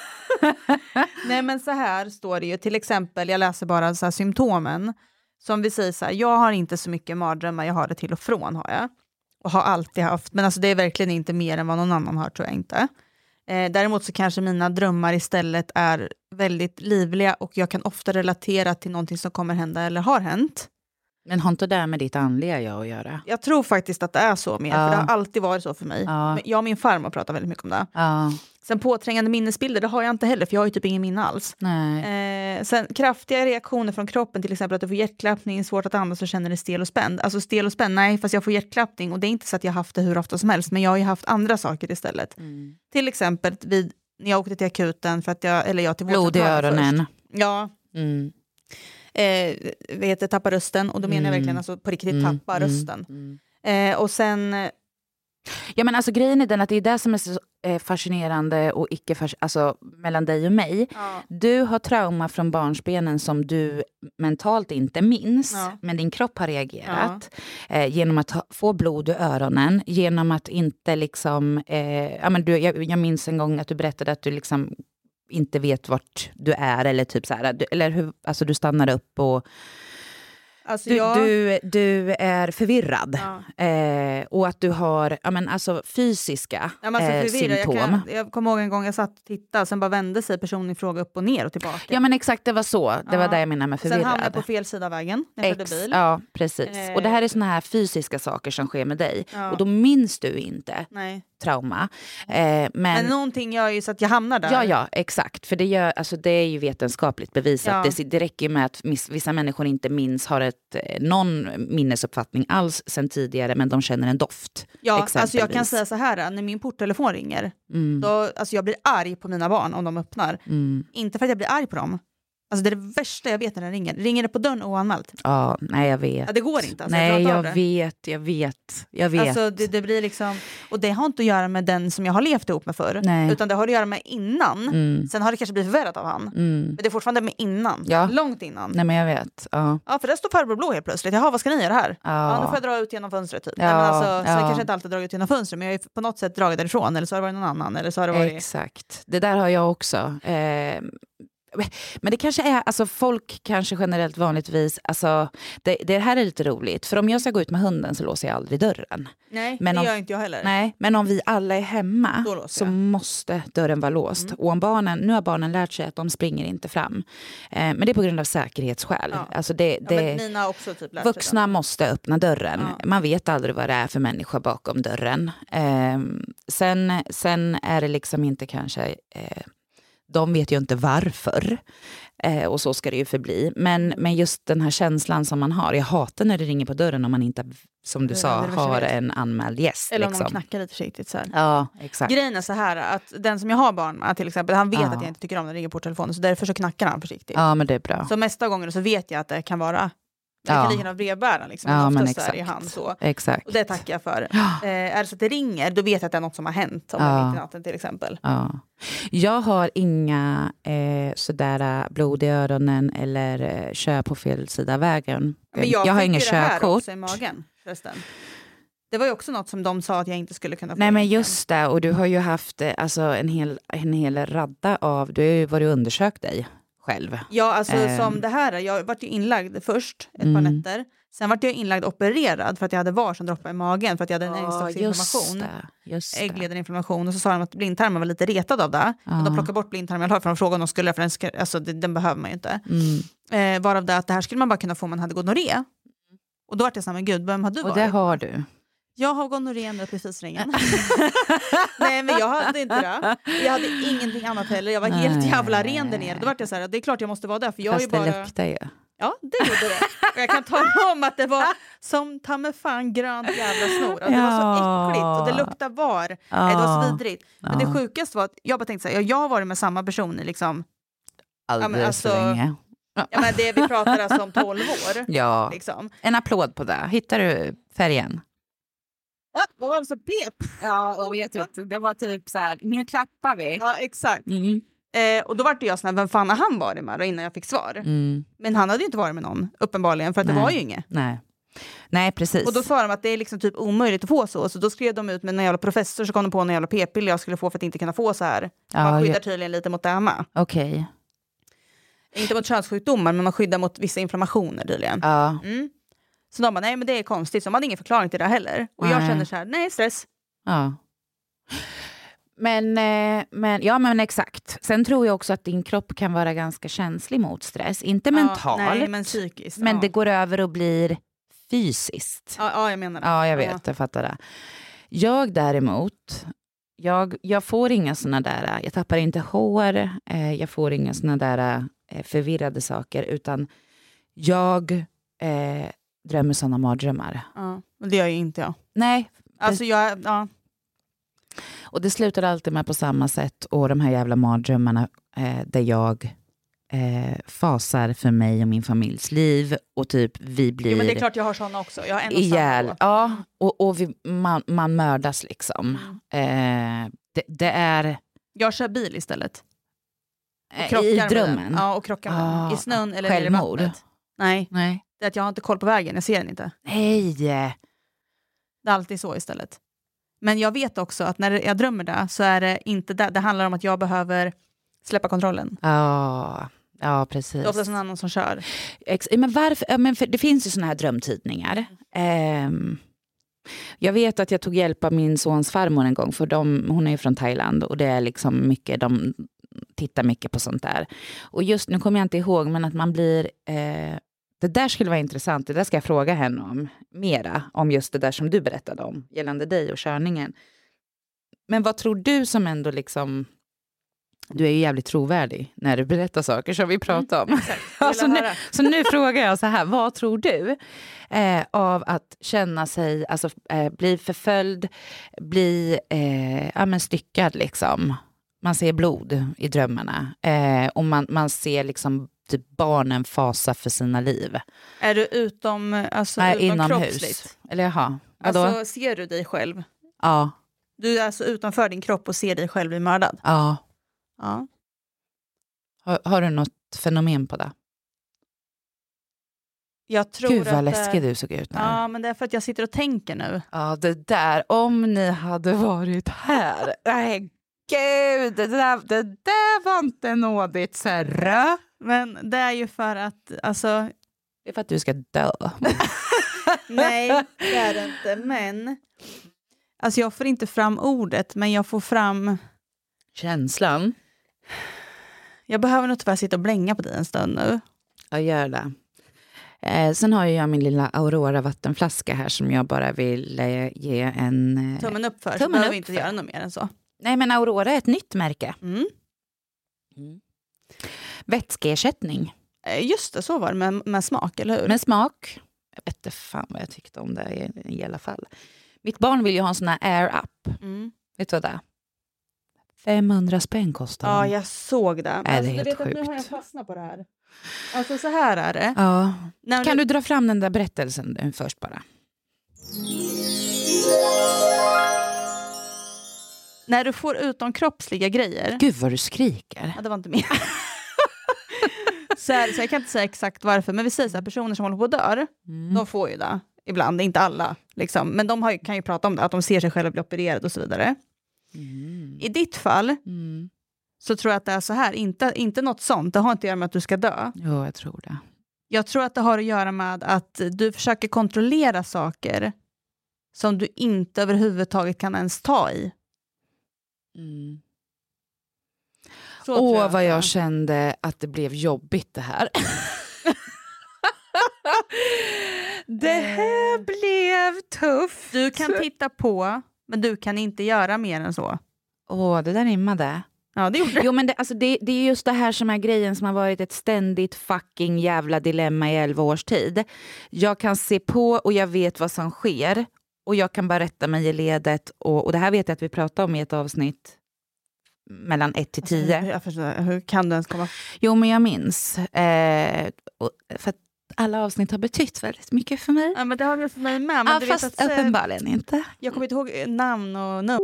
[SPEAKER 6] Nej, men så här står det ju. Till exempel, jag läser bara så här symptomen. Som vi säger så här, jag har inte så mycket mardrömmar, jag har det till och från har jag. Och har alltid haft, men alltså det är verkligen inte mer än vad någon annan har, tror jag inte. Eh, däremot så kanske mina drömmar istället är väldigt livliga och jag kan ofta relatera till någonting som kommer hända eller har hänt.
[SPEAKER 7] Men har inte det med ditt andliga jag att göra?
[SPEAKER 6] Jag tror faktiskt att det är så mer,
[SPEAKER 7] Ja.
[SPEAKER 6] för det har alltid varit så för mig.
[SPEAKER 7] Ja.
[SPEAKER 6] Men jag och min farmor pratar väldigt mycket om det.
[SPEAKER 7] Ja,
[SPEAKER 6] Sen påträngande minnesbilder, det har jag inte heller, för jag har ju typ ingen minne alls.
[SPEAKER 7] nej.
[SPEAKER 6] Eh, sen kraftiga reaktioner från kroppen, till exempel att du får hjärtklappning, svårt att andas och känner dig stel och spänd. Alltså stel och spänd, nej, fast jag får hjärtklappning och det är inte så att jag har haft det hur ofta som helst, men jag har ju haft andra saker istället.
[SPEAKER 7] Mm.
[SPEAKER 6] Till exempel vid, när jag åkte till akuten, för att jag, eller jag till
[SPEAKER 7] Blod i
[SPEAKER 6] vårdcentralen
[SPEAKER 7] öronen.
[SPEAKER 6] först. Ja,
[SPEAKER 7] Mm.
[SPEAKER 6] eh, vet jag, tappa rösten, och då menar jag
[SPEAKER 7] Mm.
[SPEAKER 6] verkligen alltså på riktigt
[SPEAKER 7] Mm.
[SPEAKER 6] tappa
[SPEAKER 7] Mm.
[SPEAKER 6] rösten.
[SPEAKER 7] Mm.
[SPEAKER 6] Eh, och sen,
[SPEAKER 7] Ja, men alltså grejen är den att det är det som är så eh, fascinerande och icke fas- alltså mellan dig och mig.
[SPEAKER 6] ja,
[SPEAKER 7] Du har trauma från barnsbenen som du mentalt inte minns,
[SPEAKER 6] Ja.
[SPEAKER 7] men din kropp har reagerat eh, genom att ha, få blod i öronen, genom att inte liksom, eh, ja, men du, jag, jag minns en gång att du berättade att du liksom inte vet vart du är, eller typ så här, du, eller hur, alltså du stannar upp och
[SPEAKER 6] alltså
[SPEAKER 7] du,
[SPEAKER 6] jag,
[SPEAKER 7] du, du är förvirrad.
[SPEAKER 6] ja.
[SPEAKER 7] Eh, och att du har ja, men alltså, fysiska
[SPEAKER 6] Ja, men alltså
[SPEAKER 7] eh,
[SPEAKER 6] förvirrad.
[SPEAKER 7] symptom.
[SPEAKER 6] Jag, kan, jag kommer ihåg en gång jag satt och tittade, sen bara vände sig personen i fråga upp och ner och tillbaka.
[SPEAKER 7] Ja, men exakt, det var så. Det var
[SPEAKER 6] Ja.
[SPEAKER 7] det jag menade med
[SPEAKER 6] Sen hamnade
[SPEAKER 7] förvirrad.
[SPEAKER 6] jag på fel sida av vägen när jag körde
[SPEAKER 7] Ex,
[SPEAKER 6] bil.
[SPEAKER 7] ja, precis.
[SPEAKER 6] Eh.
[SPEAKER 7] Och det här är såna här fysiska saker som sker med dig.
[SPEAKER 6] Ja.
[SPEAKER 7] Och då minns du inte.
[SPEAKER 6] Nej.
[SPEAKER 7] trauma. Eh, men,
[SPEAKER 6] Men någonting gör ju så att jag hamnar där.
[SPEAKER 7] Ja, ja, exakt. För det, gör, alltså, det är ju vetenskapligt bevisat.
[SPEAKER 6] Ja.
[SPEAKER 7] Det, det räcker ju med att miss, vissa människor inte minns, har ett, någon minnesuppfattning alls sen tidigare, men de känner en doft.
[SPEAKER 6] Ja, alltså jag kan säga så här, när min porttelefon ringer,
[SPEAKER 7] Mm.
[SPEAKER 6] då, alltså jag blir arg på mina barn om de öppnar.
[SPEAKER 7] Mm.
[SPEAKER 6] Inte för att jag blir arg på dem. Alltså det är det värsta jag vet när den ringer. Ringer det på dörren oanmält?
[SPEAKER 7] Ja, nej jag vet.
[SPEAKER 6] Ja, det går inte. Alltså,
[SPEAKER 7] nej,
[SPEAKER 6] jag,
[SPEAKER 7] jag
[SPEAKER 6] det.
[SPEAKER 7] vet, jag vet, jag vet.
[SPEAKER 6] Alltså det, det blir liksom, och det har inte att göra med den som jag har levt ihop med förr.
[SPEAKER 7] Nej.
[SPEAKER 6] Utan det har att göra med innan.
[SPEAKER 7] Mm.
[SPEAKER 6] Sen har det kanske blivit förvärrat av han.
[SPEAKER 7] Mm.
[SPEAKER 6] Men det är fortfarande med innan.
[SPEAKER 7] Ja.
[SPEAKER 6] Långt innan.
[SPEAKER 7] Nej men jag vet. Ja.
[SPEAKER 6] Ja, för där står farbror blå helt plötsligt. Jaha, vad ska ni göra här?
[SPEAKER 7] Ja.
[SPEAKER 6] Ja, nu får jag dra ut genom fönstret typ.
[SPEAKER 7] Ja,
[SPEAKER 6] Nej, men alltså, så
[SPEAKER 7] ja.
[SPEAKER 6] jag kanske inte alltid dragit ut genom fönstret, men jag har ju på något sätt dragit därifrån. Eller så har det varit någon annan. Eller så har det varit...
[SPEAKER 7] Exakt. Det där har jag också. Eh, men det kanske är, alltså folk kanske generellt vanligtvis, alltså det, det här är lite roligt. För om jag ska gå ut med hunden så låser jag aldrig dörren.
[SPEAKER 6] Nej,
[SPEAKER 7] men
[SPEAKER 6] det
[SPEAKER 7] om,
[SPEAKER 6] gör inte jag heller.
[SPEAKER 7] Nej, men om vi alla är hemma så
[SPEAKER 6] jag.
[SPEAKER 7] måste dörren vara låst.
[SPEAKER 6] Mm.
[SPEAKER 7] Och om barnen, nu har barnen lärt sig att de springer inte fram. Eh, men det är på grund av säkerhetsskäl.
[SPEAKER 6] Ja.
[SPEAKER 7] Alltså det, det,
[SPEAKER 6] Ja, men mina också typ lärt
[SPEAKER 7] vuxna
[SPEAKER 6] sig
[SPEAKER 7] måste öppna dörren.
[SPEAKER 6] Ja.
[SPEAKER 7] Man vet aldrig vad det är för människa bakom dörren. Eh, sen, sen är det liksom inte kanske... Eh, de vet ju inte varför. Eh, och så ska det ju förbli. Men, men just den här känslan som man har. Jag hatar när det ringer på dörren om man inte, som du
[SPEAKER 6] det,
[SPEAKER 7] sa,
[SPEAKER 6] det
[SPEAKER 7] har en anmäld gäst.
[SPEAKER 6] Eller om
[SPEAKER 7] liksom.
[SPEAKER 6] de knackar lite försiktigt så här.
[SPEAKER 7] Ja, exakt.
[SPEAKER 6] Grejen är så här att den som jag har barn med till exempel, han vet
[SPEAKER 7] Ja.
[SPEAKER 6] att jag inte tycker om när det ringer på telefonen, så därför så knackar han försiktigt.
[SPEAKER 7] Ja, men det är bra.
[SPEAKER 6] Så mesta gånger så vet jag att det kan vara, det
[SPEAKER 7] Ja.
[SPEAKER 6] kan lika gärna vara brevbäraren liksom.
[SPEAKER 7] Ja,
[SPEAKER 6] Men
[SPEAKER 7] men
[SPEAKER 6] oftast är
[SPEAKER 7] exakt.
[SPEAKER 6] det han så.
[SPEAKER 7] Exakt.
[SPEAKER 6] Och det tackar jag för. Eh, är det så att det ringer, då vet jag att det är något som har hänt. Om
[SPEAKER 7] Ja.
[SPEAKER 6] det är mitt i natten till exempel.
[SPEAKER 7] Ja. Jag har inga eh, sådär blod i öronen eller eh, kör på fel sida av vägen.
[SPEAKER 6] Men jag,
[SPEAKER 7] jag har
[SPEAKER 6] fick
[SPEAKER 7] inget
[SPEAKER 6] ju det här
[SPEAKER 7] körkort.
[SPEAKER 6] också i magen förresten. Det var ju också något som de sa att jag inte skulle kunna få.
[SPEAKER 7] Nej men
[SPEAKER 6] egentligen.
[SPEAKER 7] just det, och du har ju haft eh, alltså, en, hel, en hel radda av, du har ju varit undersökt dig själv.
[SPEAKER 6] Ja, alltså
[SPEAKER 7] Eh.
[SPEAKER 6] som det här, jag vart ju inlagd först ett
[SPEAKER 7] Mm.
[SPEAKER 6] par nätter. Sen vart jag inlagd opererad för att jag hade var som droppade i magen för att jag hade en
[SPEAKER 7] Ja,
[SPEAKER 6] äggstocksinflammation.
[SPEAKER 7] det, just det.
[SPEAKER 6] Ägglederinflammation, och så sa de att blindtarmen var lite retad av det. Men de plockade bort blindtarmen, jag har för de frågade om de skulle, för den, ska, alltså, det, den behöver man ju inte.
[SPEAKER 7] Mm.
[SPEAKER 6] Eh, varav det att det här skulle man bara kunna få om man hade gonorré. Och då var det så här, men gud, vem har du
[SPEAKER 7] Och
[SPEAKER 6] varit?
[SPEAKER 7] det har du.
[SPEAKER 6] Jag har gonorrén uppe i fisringen. Nej, men jag hade inte det. Jag hade ingenting annat heller. Jag var helt
[SPEAKER 7] Nej.
[SPEAKER 6] jävla ren där nere. Då var det så här, det är klart jag måste vara där. För jag
[SPEAKER 7] Fast
[SPEAKER 6] är ju bara...
[SPEAKER 7] det luktar ju.
[SPEAKER 6] Ja, det gjorde det. Och jag kan tala om att det var som ta mig fan grönt jävla snor. Alltså, det var så
[SPEAKER 7] Ja.
[SPEAKER 6] äckligt och det luktade var.
[SPEAKER 7] Ja.
[SPEAKER 6] Nej, det var så vidrigt. Men
[SPEAKER 7] Ja.
[SPEAKER 6] det sjukaste var att jag bara tänkte så här, jag har varit med samma person i liksom,
[SPEAKER 7] Alldeles
[SPEAKER 6] men alltså-
[SPEAKER 7] för länge.
[SPEAKER 6] ja, men det vi pratar alltså om tolv år.
[SPEAKER 7] Ja,
[SPEAKER 6] Liksom.
[SPEAKER 7] en applåd på det. Hittar du färgen?
[SPEAKER 6] Ja, vad var det så pep?
[SPEAKER 7] Ja, och vet du, det var typ så här, nu klappar vi.
[SPEAKER 6] Ja, exakt.
[SPEAKER 7] Mm.
[SPEAKER 6] Eh, och då var det jag sån här, vem fan har han varit med då, innan jag fick svar?
[SPEAKER 7] Mm.
[SPEAKER 6] Men han hade ju inte varit med någon, uppenbarligen, för att
[SPEAKER 7] Nej.
[SPEAKER 6] det var ju inget.
[SPEAKER 7] Nej. Nej, precis.
[SPEAKER 6] Och då sa de att det är liksom typ omöjligt att få så. Så då skrev de ut med en jävla professor, så kom de på en jävla p-piller jag skulle få för att inte kunna få så här.
[SPEAKER 7] Ja,
[SPEAKER 6] Man skyddar
[SPEAKER 7] ja.
[SPEAKER 6] tydligen lite mot det här med.
[SPEAKER 7] Okej.
[SPEAKER 6] Inte mot könssjukdomar, men man skyddar mot vissa inflammationer tydligen.
[SPEAKER 7] Ja.
[SPEAKER 6] Mm. Så de bara, nej men det är konstigt. Så de hade ingen förklaring till det heller. Och jag
[SPEAKER 7] Nej.
[SPEAKER 6] känner så här, nej stress.
[SPEAKER 7] Ja. Men, eh, men, ja men exakt. Sen tror jag också att din kropp kan vara ganska känslig mot stress. Inte mentalt,
[SPEAKER 6] Ja, nej, men psykiskt.
[SPEAKER 7] men
[SPEAKER 6] ja.
[SPEAKER 7] det går över och blir fysiskt.
[SPEAKER 6] Ja, ja, jag menar det.
[SPEAKER 7] Ja, jag vet, jag fattar det. Jag däremot, jag, jag får inga såna där, jag tappar inte hår, eh, jag får inga såna där eh, förvirrade saker, utan jag eh, drömmer såna mardrömmar.
[SPEAKER 6] Ja, men det gör ju inte jag.
[SPEAKER 7] Nej,
[SPEAKER 6] Alltså jag, ja.
[SPEAKER 7] och det slutar alltid med på samma sätt, och de här jävla mardrömmarna eh, där jag eh, fasar för mig och min familjs liv, och typ vi blir
[SPEAKER 6] Jo, men det är klart jag har såna också. Jag har en och samma
[SPEAKER 7] ihjäl.
[SPEAKER 6] då.
[SPEAKER 7] Ja, och, och vi, man, man mördas liksom.
[SPEAKER 6] Mm.
[SPEAKER 7] Eh, det, det är
[SPEAKER 6] Jag kör bil istället. Och
[SPEAKER 7] eh,
[SPEAKER 6] krockar
[SPEAKER 7] i
[SPEAKER 6] med
[SPEAKER 7] drömmen.
[SPEAKER 6] den. Ja, och krockar med den.
[SPEAKER 7] Ah,
[SPEAKER 6] I snön eller nere i
[SPEAKER 7] självmord.
[SPEAKER 6] vattnet. Nej,
[SPEAKER 7] Nej.
[SPEAKER 6] det är att jag har inte koll på vägen. Jag ser den inte.
[SPEAKER 7] Nej.
[SPEAKER 6] Det är alltid så istället. Men jag vet också att när jag drömmer det så är det inte det. Det handlar om att jag behöver släppa kontrollen.
[SPEAKER 7] Ja, ja
[SPEAKER 6] Det
[SPEAKER 7] precis.
[SPEAKER 6] är ofta någon annan som kör.
[SPEAKER 7] Ex- men varför? Ja, men för, det finns ju såna här drömtidningar. Ehm, jag vet att jag tog hjälp av min sons farmor en gång, för de, hon är ju från Thailand, och det är liksom mycket, de tittar mycket på sånt där. Och just nu kommer jag inte ihåg, men att man blir... Eh, det där skulle vara intressant, det där ska jag fråga henne om mera, om just det där som du berättade om, gällande dig och körningen. Men vad tror du som ändå liksom... Du är ju jävligt trovärdig när du berättar saker som vi pratar om. Mm, alltså nu, så nu frågar jag så här, vad tror du eh, av att känna sig, alltså eh, bli förföljd, bli eh, ja, men styckad liksom. Man ser blod i drömmarna eh, och man, man ser liksom typ barnen fasa för sina liv.
[SPEAKER 6] Är du utom, alltså,
[SPEAKER 7] Nej,
[SPEAKER 6] utom
[SPEAKER 7] inomhus.
[SPEAKER 6] kroppsligt?
[SPEAKER 7] Eller jaha,
[SPEAKER 6] alltså ser du dig själv?
[SPEAKER 7] Ja.
[SPEAKER 6] Du är alltså utanför din kropp och ser dig själv bli mördad?
[SPEAKER 7] Ja.
[SPEAKER 6] Ja.
[SPEAKER 7] Har, har du något fenomen på det?
[SPEAKER 6] Jag tror
[SPEAKER 7] Gud vad
[SPEAKER 6] att
[SPEAKER 7] läskig
[SPEAKER 6] det...
[SPEAKER 7] du såg ut nu.
[SPEAKER 6] Ja, men det är för att jag sitter och tänker nu.
[SPEAKER 7] Ja, det där, om ni hade varit här. Nej, gud, det där, det där var inte nådigt, Serra.
[SPEAKER 6] Men det är ju för att, alltså...
[SPEAKER 7] Det är för att du ska dö.
[SPEAKER 6] Nej, det är det inte, men... Alltså jag får inte fram ordet, men jag får fram...
[SPEAKER 7] Känslan.
[SPEAKER 6] Jag behöver nog tyvärr sitta och blänga på dig en stund nu.
[SPEAKER 7] Jag gör det. Eh, sen har jag min lilla Aurora vattenflaska här som jag bara vill eh, ge en... Eh,
[SPEAKER 6] tummen upp för, så
[SPEAKER 7] tummen
[SPEAKER 6] behöver
[SPEAKER 7] upp
[SPEAKER 6] vi inte
[SPEAKER 7] för.
[SPEAKER 6] göra något mer än så.
[SPEAKER 7] Nej, men Aurora är ett nytt märke.
[SPEAKER 6] Mm.
[SPEAKER 7] Mm. Vätskeersättning.
[SPEAKER 6] Eh, just det, så var det med, med smak, eller hur?
[SPEAKER 7] Med smak. Jag vet inte fan vad jag tyckte om det i, i alla fall. Mitt barn vill ju ha en sån här air up.
[SPEAKER 6] Mm.
[SPEAKER 7] Vet du vad det är? femhundra spänn kostar
[SPEAKER 6] Ja,
[SPEAKER 7] den.
[SPEAKER 6] jag såg det.
[SPEAKER 7] Är det
[SPEAKER 6] Alltså,
[SPEAKER 7] helt
[SPEAKER 6] du vet att nu
[SPEAKER 7] sjukt?
[SPEAKER 6] har jag fastnat på det här. Alltså så här är det.
[SPEAKER 7] Ja.
[SPEAKER 6] När
[SPEAKER 7] Kan du dra fram den där berättelsen nu först bara?
[SPEAKER 6] När du får utom kroppsliga grejer.
[SPEAKER 7] Gud vad du skriker.
[SPEAKER 6] Ja, det var inte mer. så, här, så jag kan inte säga exakt varför. Men vi säger så här, personer som håller på att dör.
[SPEAKER 7] Mm.
[SPEAKER 6] De får ju det. Ibland, inte alla. Liksom. Men de har, kan ju prata om det. Att de ser sig själva bli opererade och så vidare.
[SPEAKER 7] Mm.
[SPEAKER 6] I ditt fall.
[SPEAKER 7] Mm.
[SPEAKER 6] Så tror jag att det är så här. Inte, inte något sånt. Det har inte att göra med att du ska dö.
[SPEAKER 7] Jo, jag tror det.
[SPEAKER 6] Jag tror att det har att göra med att du försöker kontrollera saker. Som du inte överhuvudtaget kan ens ta i.
[SPEAKER 7] Mm.
[SPEAKER 6] Så tror
[SPEAKER 7] Åh,
[SPEAKER 6] jag
[SPEAKER 7] vad
[SPEAKER 6] att-
[SPEAKER 7] jag kände att det blev jobbigt det här. det här blev tufft.
[SPEAKER 6] Du kan titta på, men du kan inte göra mer än så.
[SPEAKER 7] Åh, det där rimmade.
[SPEAKER 6] Ja, det gjorde det.
[SPEAKER 7] Jo, men det, alltså det, det är just det här som är grejen som har varit ett ständigt fucking jävla dilemma i elva års tid. Jag kan se på och jag vet vad som sker. Och jag kan bara rätta mig i ledet. Och, och det här vet jag att vi pratade om i ett avsnitt mellan ett till tio.
[SPEAKER 6] Alltså, jag förstår, hur kan du ens komma?
[SPEAKER 7] Jo, men jag minns. Eh, och, för att alla avsnitt har betytt väldigt mycket för mig.
[SPEAKER 6] Ja, men det har väl för mig med. Men
[SPEAKER 7] Ja,
[SPEAKER 6] du
[SPEAKER 7] fast
[SPEAKER 6] vet att, eh,
[SPEAKER 7] uppenbarligen inte.
[SPEAKER 6] jag kommer inte ihåg namn och nummer.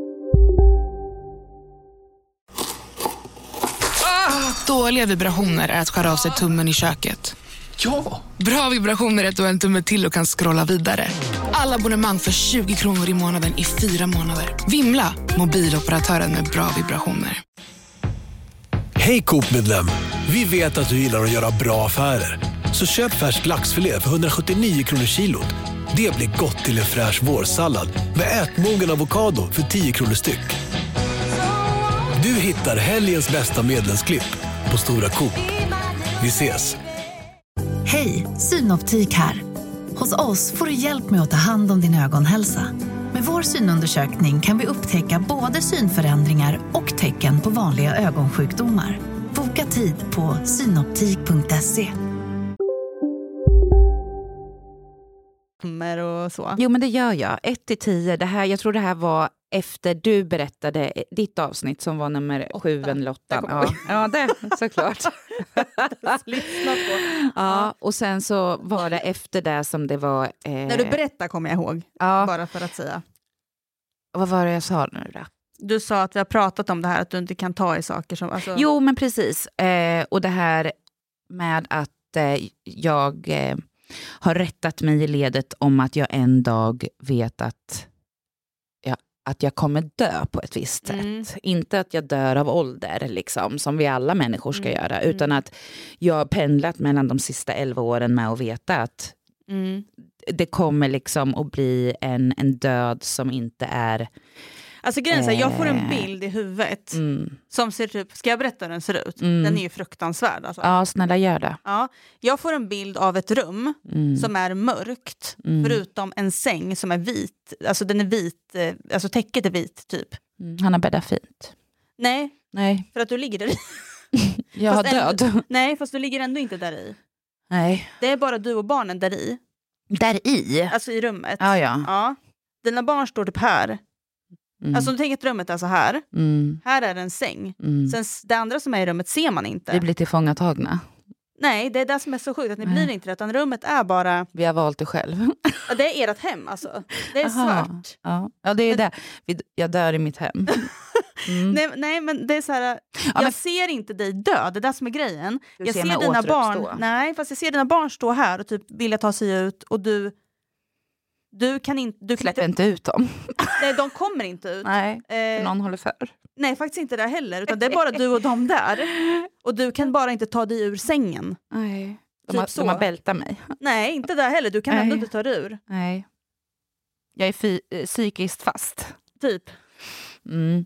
[SPEAKER 8] Dåliga vibrationer är att skära av sig tummen i köket.
[SPEAKER 4] Ja!
[SPEAKER 8] Bra vibrationer är att du har en tumme till och kan scrolla vidare. Alla abonnemang för tjugo kronor i månaden i fyra månader. Vimla! Mobiloperatören med bra vibrationer.
[SPEAKER 9] Hej Coop-medlem! Vi vet att du gillar att göra bra affärer. Så köp färsk laxfilé för hundrasjuttionio kronor kilot. Det blir gott till en fräsch vårsallad med ätmogen avokado för tio kronor styck. Du hittar helgens bästa medlemsklipp på Stora Coop. Vi ses!
[SPEAKER 10] Hej, Synoptik här. Hos oss får du hjälp med att ta hand om din ögonhälsa. Med vår synundersökning kan vi upptäcka både synförändringar och tecken på vanliga ögonsjukdomar. Boka tid på synoptik punkt se.
[SPEAKER 6] Nummer och så.
[SPEAKER 7] Jo, men det gör jag. ett till tio. Det här, jag tror det här var efter du berättade ditt avsnitt som var nummer sju eller åtta. Ja. ja, det såklart.
[SPEAKER 6] Lyssna på.
[SPEAKER 7] Ja, och sen så var det efter det som det var... Eh,
[SPEAKER 6] När du berättar kommer jag ihåg.
[SPEAKER 7] ja,
[SPEAKER 6] Bara för att säga.
[SPEAKER 7] vad var det jag sa nu då?
[SPEAKER 6] Du sa att vi har pratat om det här. Att du inte kan ta i saker som... Alltså...
[SPEAKER 7] Jo, men precis. Eh, och det här med att eh, jag eh, har rättat mig i ledet om att jag en dag vet att jag, att jag kommer dö på ett visst sätt.
[SPEAKER 6] Mm.
[SPEAKER 7] Inte att jag dör av ålder, liksom, som vi alla människor ska
[SPEAKER 6] Mm.
[SPEAKER 7] göra. Utan att jag har pendlat mellan de sista elva åren med att veta att
[SPEAKER 6] Mm.
[SPEAKER 7] det kommer liksom att bli en, en död som inte är...
[SPEAKER 6] Alltså grejen är så här, jag får en
[SPEAKER 7] Eh.
[SPEAKER 6] bild i huvudet.
[SPEAKER 7] Mm.
[SPEAKER 6] Som ser typ... Ska jag berätta hur den ser ut?
[SPEAKER 7] Mm.
[SPEAKER 6] Den är ju fruktansvärd. Alltså.
[SPEAKER 7] Ja, snälla gör det.
[SPEAKER 6] Ja, jag får en bild av ett rum
[SPEAKER 7] Mm.
[SPEAKER 6] som är mörkt,
[SPEAKER 7] Mm.
[SPEAKER 6] förutom en säng som är vit. Alltså den är vit, eh, alltså täcket är vit typ.
[SPEAKER 7] Mm, han har bäddat fint.
[SPEAKER 6] Nej,
[SPEAKER 7] Nej.
[SPEAKER 6] för att du ligger där i.
[SPEAKER 7] Jag har död.
[SPEAKER 6] Ändå, nej, fast du ligger ändå inte där i.
[SPEAKER 7] Nej.
[SPEAKER 6] Det är bara du och barnen där i.
[SPEAKER 7] Där i?
[SPEAKER 6] Alltså i rummet.
[SPEAKER 7] Ja, ja.
[SPEAKER 6] ja. Dina barn står typ här. Mm. Alltså om du tänker att rummet är så här.
[SPEAKER 7] Mm.
[SPEAKER 6] Här är en säng.
[SPEAKER 7] Mm.
[SPEAKER 6] Sen det andra som är i rummet ser man inte.
[SPEAKER 7] Vi blir tillfångatagna.
[SPEAKER 6] Nej, det är det som är så sjukt. Att ni
[SPEAKER 7] Nej.
[SPEAKER 6] blir inte det. Utan rummet är bara...
[SPEAKER 7] Vi har valt det själv.
[SPEAKER 6] Ja, det är ert hem alltså. Det är
[SPEAKER 7] Aha.
[SPEAKER 6] svart.
[SPEAKER 7] Ja. ja, det är det. Jag dör i mitt hem. Mm.
[SPEAKER 6] nej, nej, men det är så här...
[SPEAKER 7] Ja,
[SPEAKER 6] jag
[SPEAKER 7] men...
[SPEAKER 6] ser inte dig dö. Det är det som är grejen.
[SPEAKER 7] Du
[SPEAKER 6] jag
[SPEAKER 7] ser
[SPEAKER 6] ser
[SPEAKER 7] mig
[SPEAKER 6] dina
[SPEAKER 7] återuppstå.
[SPEAKER 6] barn... Nej, fast jag ser dina barn stå här och typ vilja ta sig ut. Och du... Du kan inte... Du
[SPEAKER 7] släpper inte ut dem.
[SPEAKER 6] Nej, de kommer inte ut.
[SPEAKER 7] Nej,
[SPEAKER 6] eh,
[SPEAKER 7] någon håller för.
[SPEAKER 6] Nej, faktiskt inte det heller. Utan det är bara du och dem där. Och du kan bara inte ta dig ur sängen.
[SPEAKER 7] Nej. De,
[SPEAKER 6] typ
[SPEAKER 7] har,
[SPEAKER 6] så.
[SPEAKER 7] de har bältat mig.
[SPEAKER 6] Nej, inte där heller. Du kan
[SPEAKER 7] Nej.
[SPEAKER 6] ändå inte ta dig ur.
[SPEAKER 7] Nej. Jag är fy, äh, psykiskt fast.
[SPEAKER 6] Typ.
[SPEAKER 7] Mm.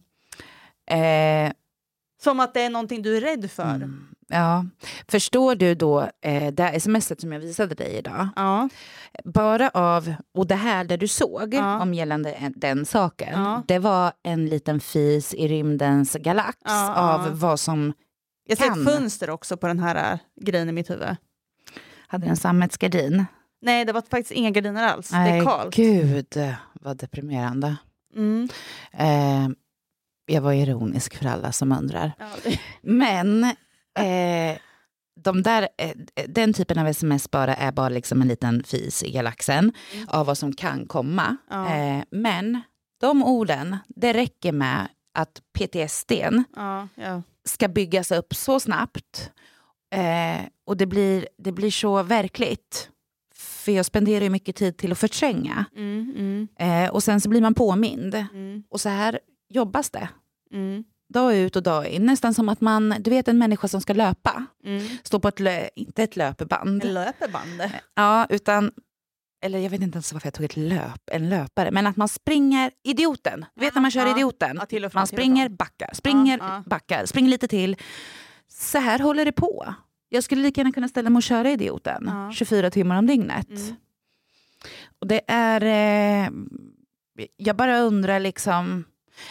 [SPEAKER 7] Eh,
[SPEAKER 6] Som att det är någonting du är rädd för.
[SPEAKER 7] Mm. Ja. Förstår du då eh, det smset som jag visade dig idag?
[SPEAKER 6] Ja.
[SPEAKER 7] Bara av, och det här där du såg
[SPEAKER 6] ja.
[SPEAKER 7] om gällande den saken.
[SPEAKER 6] Ja.
[SPEAKER 7] Det var en liten fis i rymdens galax
[SPEAKER 6] ja,
[SPEAKER 7] av
[SPEAKER 6] ja.
[SPEAKER 7] vad som
[SPEAKER 6] Jag ser
[SPEAKER 7] kan.
[SPEAKER 6] ett fönster också på den här grejen i mitt huvud.
[SPEAKER 7] Hade en sammetsgardin?
[SPEAKER 6] Nej, det var faktiskt inga gardiner alls.
[SPEAKER 7] Nej,
[SPEAKER 6] det är kallt.
[SPEAKER 7] Gud, vad deprimerande.
[SPEAKER 6] Mm.
[SPEAKER 7] Eh, jag var ironisk för alla som undrar.
[SPEAKER 6] Ja, det...
[SPEAKER 7] Men eh, de där, eh, den typen av sms bara är bara liksom en liten fis i galaxen mm. av vad som kan komma.
[SPEAKER 6] Ja.
[SPEAKER 7] Eh, men de orden, det räcker med att P T S D:n
[SPEAKER 6] ja, ja.
[SPEAKER 7] ska byggas upp så snabbt. Eh, och det blir, det blir så verkligt. För jag spenderar ju mycket tid till att förtränga.
[SPEAKER 6] Mm, mm.
[SPEAKER 7] Eh, och sen så blir man påmind.
[SPEAKER 6] Mm.
[SPEAKER 7] Och så här jobbas det.
[SPEAKER 6] Mm.
[SPEAKER 7] Dag ut och dag in. Nästan som att man, du vet en människa som ska löpa.
[SPEAKER 6] Mm.
[SPEAKER 7] Stå på ett, lö, inte ett löpeband.
[SPEAKER 6] En löpeband?
[SPEAKER 7] Ja, utan, eller jag vet inte ens varför jag tog ett löp, en löpare. Men att man springer, idioten. Du vet när man kör
[SPEAKER 6] ja.
[SPEAKER 7] idioten.
[SPEAKER 6] Ja, till och från,
[SPEAKER 7] man
[SPEAKER 6] till och
[SPEAKER 7] springer,
[SPEAKER 6] från.
[SPEAKER 7] backar, springer,
[SPEAKER 6] Ja, ja.
[SPEAKER 7] backar, springer lite till. Så här håller det på. Jag skulle lika gärna kunna ställa mig och köra idioten.
[SPEAKER 6] Ja.
[SPEAKER 7] tjugofyra timmar om dygnet.
[SPEAKER 6] Mm.
[SPEAKER 7] Och det är, eh, jag bara undrar liksom,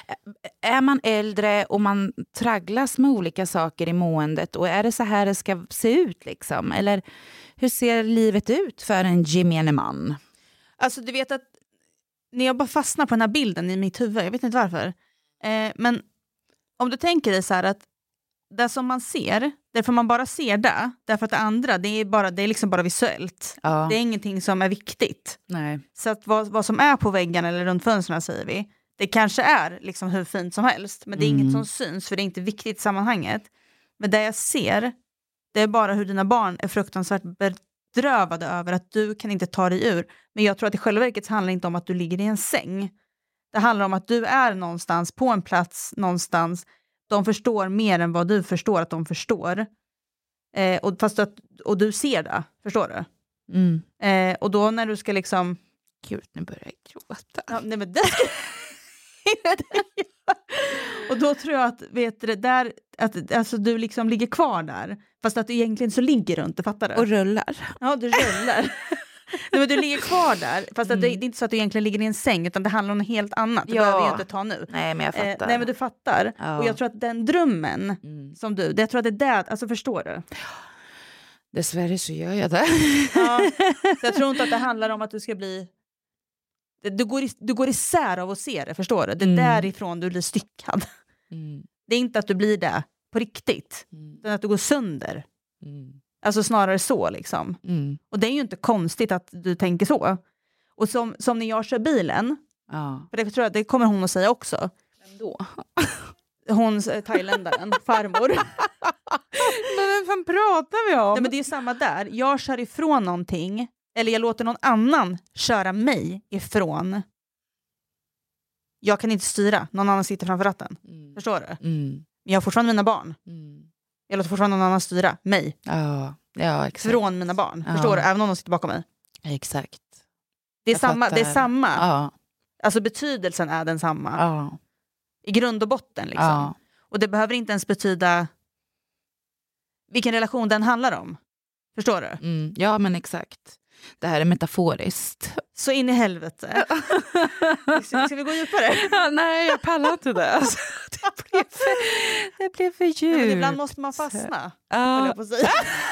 [SPEAKER 7] är man äldre och man tragglas med olika saker i måendet och är det så här det ska se ut liksom? Eller hur ser livet ut för en gemene man?
[SPEAKER 6] Alltså du vet att när jag bara fastnar på den här bilden i mitt huvud, jag vet inte varför. Eh, men om du tänker dig så här att det som man ser, därför man bara ser det, därför att det andra, det är, bara, det är liksom bara visuellt.
[SPEAKER 7] Ja.
[SPEAKER 6] Det är ingenting som är viktigt.
[SPEAKER 7] Nej.
[SPEAKER 6] Så att vad, vad som är på väggen eller runt fönstren säger vi, det kanske är liksom hur fint som helst, men det är
[SPEAKER 7] Mm.
[SPEAKER 6] inget som syns för det är inte viktigt i sammanhanget. Men det jag ser, det är bara hur dina barn är fruktansvärt bedrövade över att du kan inte ta dig ur. Men jag tror att i själva verket handlar det inte om att du ligger i en säng. Det handlar om att du är någonstans på en plats någonstans. De förstår mer än vad du förstår att de förstår. Eh, och, fast att, och du ser det, förstår du?
[SPEAKER 7] Mm.
[SPEAKER 6] Eh, och då när du ska liksom...
[SPEAKER 7] Gud, nu börjar jag gråta.
[SPEAKER 6] Ja, nej, men det ska... och då tror jag att, vet du, där, att alltså, du liksom ligger kvar där. Fast att du egentligen så ligger du inte, fattar du?
[SPEAKER 7] Och rullar.
[SPEAKER 6] Ja, du rullar. Nej, men du ligger kvar där. Fast att
[SPEAKER 7] Mm.
[SPEAKER 6] det, det är inte så att du egentligen ligger i en säng, utan det handlar om något helt annat. Det
[SPEAKER 7] Ja.
[SPEAKER 6] behöver jag inte ta nu.
[SPEAKER 7] Nej, men jag fattar.
[SPEAKER 6] Eh, nej, men du fattar.
[SPEAKER 7] Ja.
[SPEAKER 6] Och jag tror att den drömmen
[SPEAKER 7] Mm.
[SPEAKER 6] som du, det, jag tror att det är det, alltså förstår du?
[SPEAKER 7] Dessvärre så gör jag det.
[SPEAKER 6] Ja, så jag tror inte att det handlar om att du ska bli... Du går, i, du går isär av att se det, förstår du? Det är
[SPEAKER 7] Mm.
[SPEAKER 6] därifrån du blir styckad.
[SPEAKER 7] Mm.
[SPEAKER 6] Det är inte att du blir det på riktigt,
[SPEAKER 7] Mm.
[SPEAKER 6] utan att du går sönder.
[SPEAKER 7] Mm.
[SPEAKER 6] Alltså snarare så liksom.
[SPEAKER 7] Mm.
[SPEAKER 6] Och det är ju inte konstigt att du tänker så. Och som, som när jag kör bilen,
[SPEAKER 7] Ja.
[SPEAKER 6] för det tror jag det kommer hon att säga också.
[SPEAKER 7] Vem då?
[SPEAKER 6] Hon, eh, thailändaren, farmor.
[SPEAKER 7] Men vem fan pratar vi om?
[SPEAKER 6] Nej, men det är ju samma där. Jag kör ifrån någonting, eller jag låter någon annan köra mig ifrån. Jag kan inte styra. Någon annan sitter framför ratten.
[SPEAKER 7] Mm.
[SPEAKER 6] Förstår du?
[SPEAKER 7] Mm.
[SPEAKER 6] Men jag har fortfarande mina barn.
[SPEAKER 7] Mm.
[SPEAKER 6] Jag låter fortfarande någon annan styra mig.
[SPEAKER 7] Ja, ja, exakt.
[SPEAKER 6] Från mina barn.
[SPEAKER 7] Ja.
[SPEAKER 6] Förstår du? Även om de sitter bakom mig.
[SPEAKER 7] Exakt.
[SPEAKER 6] Det är,
[SPEAKER 7] Jag
[SPEAKER 6] samma, det är
[SPEAKER 7] fattar.
[SPEAKER 6] samma.
[SPEAKER 7] Ja.
[SPEAKER 6] Alltså betydelsen är densamma.
[SPEAKER 7] Ja.
[SPEAKER 6] I grund och botten liksom.
[SPEAKER 7] Ja.
[SPEAKER 6] Och det behöver inte ens betyda vilken relation den handlar om. Förstår du?
[SPEAKER 7] Mm. Ja, men exakt. Det här är metaforiskt.
[SPEAKER 6] Så in i helvete. Ska, ska vi gå djupare?
[SPEAKER 7] Ja, nej, jag pallar inte det. Alltså, det, blev för, det blev för djupt.
[SPEAKER 6] Men ibland måste man fastna.
[SPEAKER 7] Ja.
[SPEAKER 6] Jag, på sig.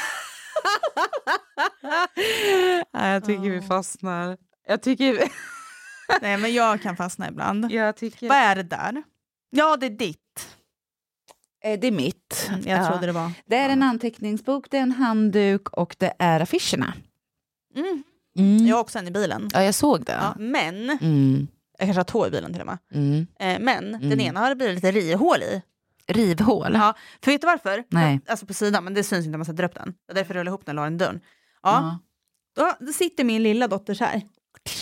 [SPEAKER 7] Nej, jag tycker vi fastnar. Jag tycker...
[SPEAKER 6] Nej, men jag kan fastna ibland.
[SPEAKER 7] Jag tycker...
[SPEAKER 6] Vad är det där? Ja, det är ditt.
[SPEAKER 7] Det är mitt.
[SPEAKER 6] Mm, jag
[SPEAKER 7] ja.
[SPEAKER 6] trodde det var.
[SPEAKER 7] Det är en anteckningsbok, det är en handduk och det är affischerna.
[SPEAKER 6] Mm.
[SPEAKER 7] Mm.
[SPEAKER 6] Jag har också en i bilen.
[SPEAKER 7] Ja, jag såg det.
[SPEAKER 6] Ja, men,
[SPEAKER 7] mm.
[SPEAKER 6] jag kanske har två i bilen till och med.
[SPEAKER 7] Mm.
[SPEAKER 6] Eh, men
[SPEAKER 7] Mm.
[SPEAKER 6] den ena har det blivit lite rivhål i.
[SPEAKER 7] Rivhål?
[SPEAKER 6] Ja, för vet du varför?
[SPEAKER 7] Nej.
[SPEAKER 6] Alltså på sidan, men det syns inte om man sätter upp den. Det är därför jag rullar ihop den och la den i dörren. Ja, ja. Då, då sitter min lilla dotter så här.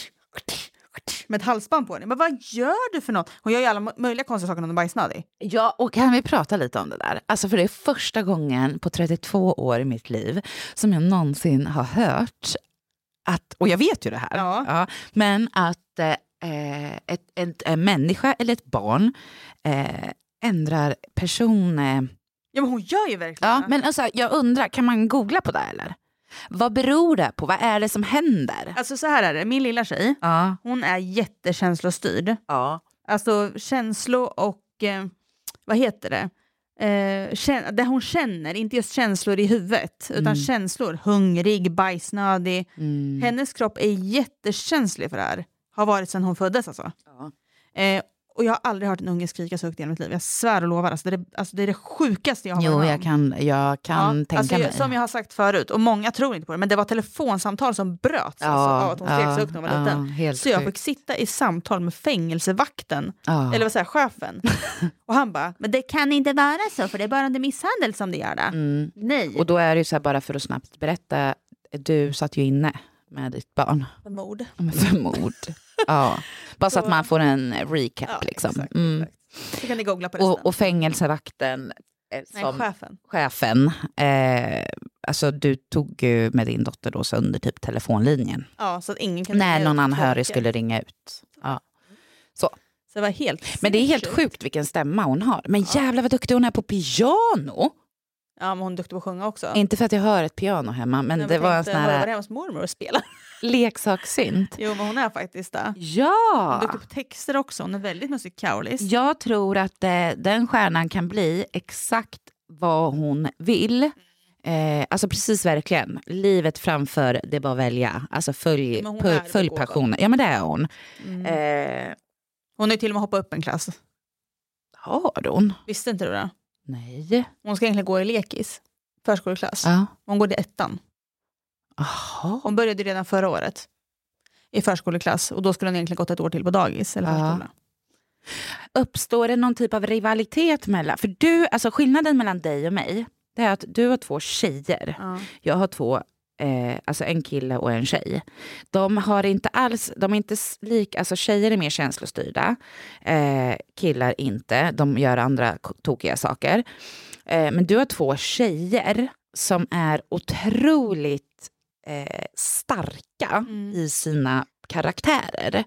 [SPEAKER 6] Med ett halsband på den. Men vad gör du för något? Hon gör ju alla möjliga konstiga saker när hon är bajsnödig.
[SPEAKER 7] Ja, och kan vi prata lite om det där? Alltså för det är första gången på trettiotvå år i mitt liv som jag någonsin har hört att, och jag vet ju det här,
[SPEAKER 6] ja.
[SPEAKER 7] Ja, men att eh, ett, ett, en människa eller ett barn eh, ändrar person... Eh,
[SPEAKER 6] ja, men hon gör ju verkligen.
[SPEAKER 7] Ja, men alltså, jag undrar, kan man googla på det eller? Vad beror det på? Vad är det som händer?
[SPEAKER 6] Alltså så här är det, min lilla tjej,
[SPEAKER 7] ja.
[SPEAKER 6] hon är jättekänslostyrd.
[SPEAKER 7] Ja.
[SPEAKER 6] Alltså känslor och, eh, vad heter det? Eh, kän- det hon känner, inte just känslor i huvudet, utan
[SPEAKER 7] Mm.
[SPEAKER 6] känslor. Hungrig, bajsnödig.
[SPEAKER 7] Mm.
[SPEAKER 6] Hennes kropp är jättekänslig för det här. Har varit sedan hon föddes alltså.
[SPEAKER 7] Ja.
[SPEAKER 6] Eh, och jag har aldrig hört en unge skrika så högt i hela mitt liv. Jag svär och lovar. Alltså det, är, alltså det är det sjukaste jag har
[SPEAKER 7] Jo,
[SPEAKER 6] varit med
[SPEAKER 7] jag
[SPEAKER 6] om.
[SPEAKER 7] kan, jag kan
[SPEAKER 6] Ja,
[SPEAKER 7] tänka
[SPEAKER 6] alltså,
[SPEAKER 7] mig.
[SPEAKER 6] jag, som jag har sagt förut, och många tror inte på det, men det var telefonsamtal som bröts
[SPEAKER 7] Ja,
[SPEAKER 6] alltså, av att hon skrek
[SPEAKER 7] ja,
[SPEAKER 6] så högt när hon var
[SPEAKER 7] ja,
[SPEAKER 6] liten.
[SPEAKER 7] helt
[SPEAKER 6] Så jag
[SPEAKER 7] sjukt.
[SPEAKER 6] fick sitta i samtal med fängelsevakten,
[SPEAKER 7] Ja.
[SPEAKER 6] eller vad säger chefen. Och han bara, men det kan inte vara så, för det är bara under misshandel som det gör det.
[SPEAKER 7] Mm.
[SPEAKER 6] Nej.
[SPEAKER 7] Och då är det ju så här, bara för att snabbt berätta, du satt ju inne med ditt barn.
[SPEAKER 6] För mord.
[SPEAKER 7] För mord. Ja. Bara så att man får en recap
[SPEAKER 6] Ja,
[SPEAKER 7] liksom.
[SPEAKER 6] exakt,
[SPEAKER 7] Mm.
[SPEAKER 6] exakt. Så kan ni googla på resten.
[SPEAKER 7] Och, och fängelsevakten eh,
[SPEAKER 6] Nej,
[SPEAKER 7] som
[SPEAKER 6] chefen.
[SPEAKER 7] chefen, eh, alltså du tog ju med din dotter då sönder typ telefonlinjen.
[SPEAKER 6] Ja, så att ingen kan
[SPEAKER 7] När
[SPEAKER 6] ringa
[SPEAKER 7] någon
[SPEAKER 6] ut
[SPEAKER 7] anhörig
[SPEAKER 6] tolka.
[SPEAKER 7] skulle ringa ut. Ja. Så.
[SPEAKER 6] Så det var helt
[SPEAKER 7] Men det är helt
[SPEAKER 6] sjukt.
[SPEAKER 7] sjukt vilken stämma hon har. Men jävlar vad duktig hon är på piano.
[SPEAKER 6] Ja, men hon är duktig på att sjunga också.
[SPEAKER 7] Inte för att jag hör ett piano hemma, men
[SPEAKER 6] Jag
[SPEAKER 7] det var en
[SPEAKER 6] tänkte,
[SPEAKER 7] sån
[SPEAKER 6] har du varit
[SPEAKER 7] här
[SPEAKER 6] hemma hos mormor och spela?
[SPEAKER 7] leksakssynt.
[SPEAKER 6] Jo, men hon är faktiskt det. Hon är
[SPEAKER 7] Ja!
[SPEAKER 6] duktig på texter också. Hon är väldigt musikalisk.
[SPEAKER 7] Jag tror att eh, den stjärnan kan bli exakt vad hon vill. Eh, alltså precis verkligen. Livet framför, det är bara att välja. Alltså följ,
[SPEAKER 6] Men hon
[SPEAKER 7] pu-
[SPEAKER 6] är
[SPEAKER 7] följ
[SPEAKER 6] begåvad.
[SPEAKER 7] passionen. Ja, men det är hon.
[SPEAKER 6] Mm.
[SPEAKER 7] Eh,
[SPEAKER 6] Hon har ju till och med hoppat upp en klass.
[SPEAKER 7] har hon?
[SPEAKER 6] Visste inte du det?
[SPEAKER 7] Nej.
[SPEAKER 6] Hon ska egentligen gå i lekis. Förskoleklass.
[SPEAKER 7] Ja.
[SPEAKER 6] Hon går i ettan.
[SPEAKER 7] Aha.
[SPEAKER 6] Hon började redan förra året i förskoleklass. Och då skulle hon egentligen gått ett år till på dagis eller
[SPEAKER 7] Ja.
[SPEAKER 6] förskola.
[SPEAKER 7] Uppstår det någon typ av rivalitet mellan... För du, alltså skillnaden mellan dig och mig, det är att du har två tjejer.
[SPEAKER 6] Ja.
[SPEAKER 7] Jag har två, eh, alltså en kille och en tjej. De har inte alls, de är inte s- lik, alltså tjejer är mer känslostyrda. Eh, killar inte, de gör andra k- tokiga saker. Eh, men du har två tjejer som är otroligt eh, starka
[SPEAKER 6] Mm.
[SPEAKER 7] i sina karaktärer.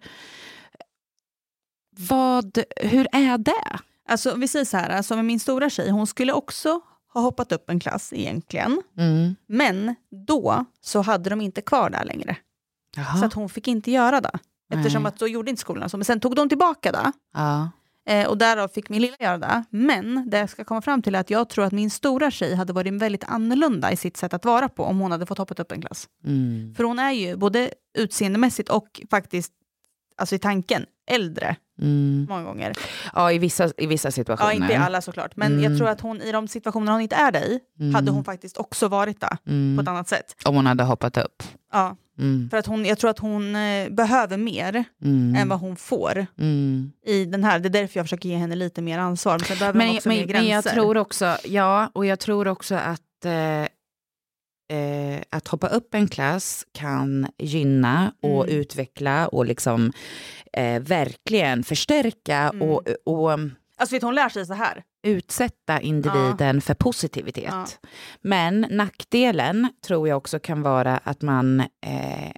[SPEAKER 7] Vad, hur är det?
[SPEAKER 6] Alltså om vi säger så här, alltså med min stora tjej, hon skulle också ha hoppat upp en klass egentligen.
[SPEAKER 7] Mm.
[SPEAKER 6] Men då så hade de inte kvar där längre.
[SPEAKER 7] Jaha.
[SPEAKER 6] Så att hon fick inte göra det. Eftersom
[SPEAKER 7] Nej.
[SPEAKER 6] att då gjorde inte skolan så. Men sen tog de tillbaka det.
[SPEAKER 7] Ja.
[SPEAKER 6] Eh, och därav fick min lilla göra det. Men det jag ska komma fram till är att jag tror att min stora tjej hade varit väldigt annorlunda i sitt sätt att vara på om hon hade fått hoppat upp en klass.
[SPEAKER 7] Mm.
[SPEAKER 6] För hon är ju både utseendemässigt och faktiskt, alltså i tanken, äldre
[SPEAKER 7] Mm.
[SPEAKER 6] många gånger.
[SPEAKER 7] Ja, i vissa, i vissa situationer.
[SPEAKER 6] Ja, inte i alla såklart. Men
[SPEAKER 7] Mm.
[SPEAKER 6] jag tror att hon i de situationer hon inte är där i,
[SPEAKER 7] Mm.
[SPEAKER 6] hade hon faktiskt också varit där
[SPEAKER 7] Mm.
[SPEAKER 6] på ett annat sätt.
[SPEAKER 7] Om hon hade hoppat upp.
[SPEAKER 6] Ja,
[SPEAKER 7] Mm.
[SPEAKER 6] för att hon, jag tror att hon eh, behöver mer
[SPEAKER 7] Mm.
[SPEAKER 6] än vad hon får
[SPEAKER 7] Mm.
[SPEAKER 6] i den här. Det är därför jag försöker ge henne lite mer ansvar. Men sen behöver hon
[SPEAKER 7] Men,
[SPEAKER 6] också
[SPEAKER 7] men,
[SPEAKER 6] mer gränser.
[SPEAKER 7] men jag tror också, ja, och jag tror också att eh, eh, att hoppa upp en klass kan gynna och
[SPEAKER 6] Mm.
[SPEAKER 7] utveckla och liksom eh, verkligen förstärka
[SPEAKER 6] Mm.
[SPEAKER 7] och, och
[SPEAKER 6] Alltså vet, hon lär sig så här.
[SPEAKER 7] utsätta individen för positivitet.
[SPEAKER 6] Ja.
[SPEAKER 7] Men nackdelen tror jag också kan vara att man eh,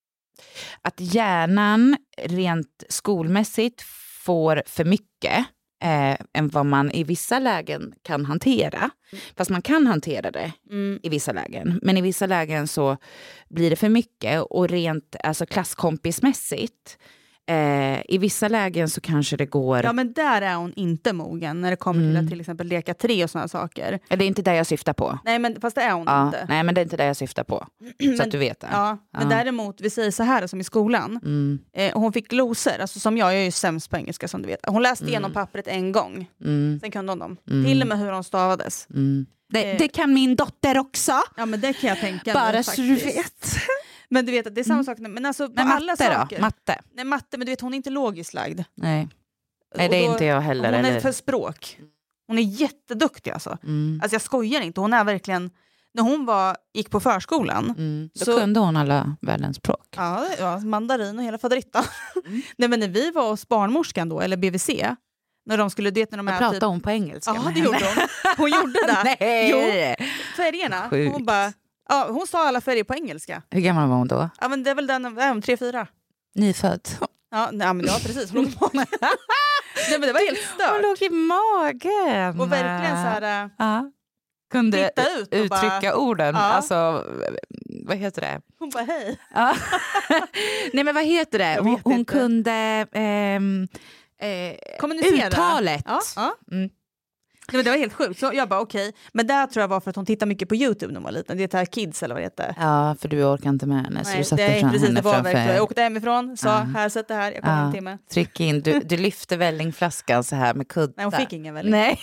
[SPEAKER 7] att hjärnan rent skolmässigt får för mycket eh, än vad man i vissa lägen kan hantera. Fast man kan hantera det
[SPEAKER 6] Mm.
[SPEAKER 7] i vissa lägen. Men i vissa lägen så blir det för mycket och rent alltså klasskompismässigt. Eh, I vissa lägen så kanske det går...
[SPEAKER 6] Ja, men där är hon inte mogen när det kommer till
[SPEAKER 7] Mm.
[SPEAKER 6] att till exempel leka tre och sådana saker.
[SPEAKER 7] Det är inte det jag syftar på.
[SPEAKER 6] Nej, men fast det är hon
[SPEAKER 7] Ja,
[SPEAKER 6] inte.
[SPEAKER 7] nej, men det är inte det jag syftar på. Så
[SPEAKER 6] Men-
[SPEAKER 7] att du vet det.
[SPEAKER 6] Ja, men
[SPEAKER 7] Ja.
[SPEAKER 6] däremot, vi säger så här som i skolan.
[SPEAKER 7] Mm,
[SPEAKER 6] Eh, hon fick glosor, alltså som jag, jag är ju sämst på engelska som du vet. Hon läste igenom
[SPEAKER 7] Mm.
[SPEAKER 6] pappret en gång,
[SPEAKER 7] mm,
[SPEAKER 6] sen kunde hon dem.
[SPEAKER 7] Mm.
[SPEAKER 6] Till och med hur de stavades.
[SPEAKER 7] mm. Det,
[SPEAKER 6] Eh.
[SPEAKER 7] det kan min dotter också.
[SPEAKER 6] Ja, men det kan jag tänka
[SPEAKER 7] Bara
[SPEAKER 6] mig
[SPEAKER 7] så du
[SPEAKER 6] faktiskt.
[SPEAKER 7] vet.
[SPEAKER 6] Men du vet att det är samma sak, men alltså på
[SPEAKER 7] Men
[SPEAKER 6] alla
[SPEAKER 7] matte
[SPEAKER 6] saker.
[SPEAKER 7] då? Matte?
[SPEAKER 6] Nej, matte, men du vet hon är inte logiskt lagd.
[SPEAKER 7] Nej, Nej
[SPEAKER 6] Och
[SPEAKER 7] det är
[SPEAKER 6] då-
[SPEAKER 7] inte jag heller.
[SPEAKER 6] Hon är
[SPEAKER 7] eller?
[SPEAKER 6] för språk. Hon är jätteduktig alltså.
[SPEAKER 7] Mm,
[SPEAKER 6] Alltså jag skojar inte, hon är verkligen... När hon var, gick på förskolan,
[SPEAKER 7] mm. Då
[SPEAKER 6] så-
[SPEAKER 7] kunde hon alla världens språk.
[SPEAKER 6] ja, ja, mandarin och hela faderittan.
[SPEAKER 7] Mm.
[SPEAKER 6] Nej, men när vi var hos barnmorskan då, eller B V C, när de skulle, du vet när de
[SPEAKER 7] Då
[SPEAKER 6] är
[SPEAKER 7] pratade
[SPEAKER 6] typ...
[SPEAKER 7] hon på engelska.
[SPEAKER 6] Ja,
[SPEAKER 7] med
[SPEAKER 6] det gjorde
[SPEAKER 7] henne.
[SPEAKER 6] hon. Hon gjorde det.
[SPEAKER 7] Nej!
[SPEAKER 6] Jo, färgerna.
[SPEAKER 7] Sjukt.
[SPEAKER 6] Hon bara... Ja, hon sa alla färger på engelska.
[SPEAKER 7] Hur gammal var hon då?
[SPEAKER 6] Ja, men det är väl den, är hon tre, fyra?
[SPEAKER 7] Nyfödd.
[SPEAKER 6] Ja, nej, men ja, precis. Hon låg på mig. Nej, men det var helt
[SPEAKER 7] Hon
[SPEAKER 6] stört.
[SPEAKER 7] låg i magen.
[SPEAKER 6] Och verkligen så här... äh,
[SPEAKER 7] Ja. Kunde
[SPEAKER 6] Titta ut och
[SPEAKER 7] uttrycka
[SPEAKER 6] bara-
[SPEAKER 7] orden.
[SPEAKER 6] Ja.
[SPEAKER 7] Alltså, vad heter det?
[SPEAKER 6] Hon bara, hej.
[SPEAKER 7] Ja. Nej, men vad heter det?
[SPEAKER 6] Jag
[SPEAKER 7] Hon,
[SPEAKER 6] vet
[SPEAKER 7] hon
[SPEAKER 6] inte.
[SPEAKER 7] kunde... ehm, eh,
[SPEAKER 6] Kommunicera.
[SPEAKER 7] Uttalet.
[SPEAKER 6] Ja, ja.
[SPEAKER 7] Mm.
[SPEAKER 6] Nej, men det var helt sjukt. Så jag bara, okej. Men där tror jag var för att hon tittade mycket på YouTube när hon var liten. Det är Kids eller vad det heter.
[SPEAKER 7] Ja, för du orkar inte med henne. Så
[SPEAKER 6] Nej,
[SPEAKER 7] du satte
[SPEAKER 6] det är
[SPEAKER 7] fram
[SPEAKER 6] precis,
[SPEAKER 7] henne
[SPEAKER 6] det var
[SPEAKER 7] framför.
[SPEAKER 6] verkligen. Jag åkte hemifrån, sa
[SPEAKER 7] Ja.
[SPEAKER 6] här, sätt det här, jag kommer
[SPEAKER 7] Ja.
[SPEAKER 6] en timme.
[SPEAKER 7] Tryck in. Du, du lyfte vällingflaskan så här med kuddar.
[SPEAKER 6] Nej, hon fick ingen välling.
[SPEAKER 7] Nej.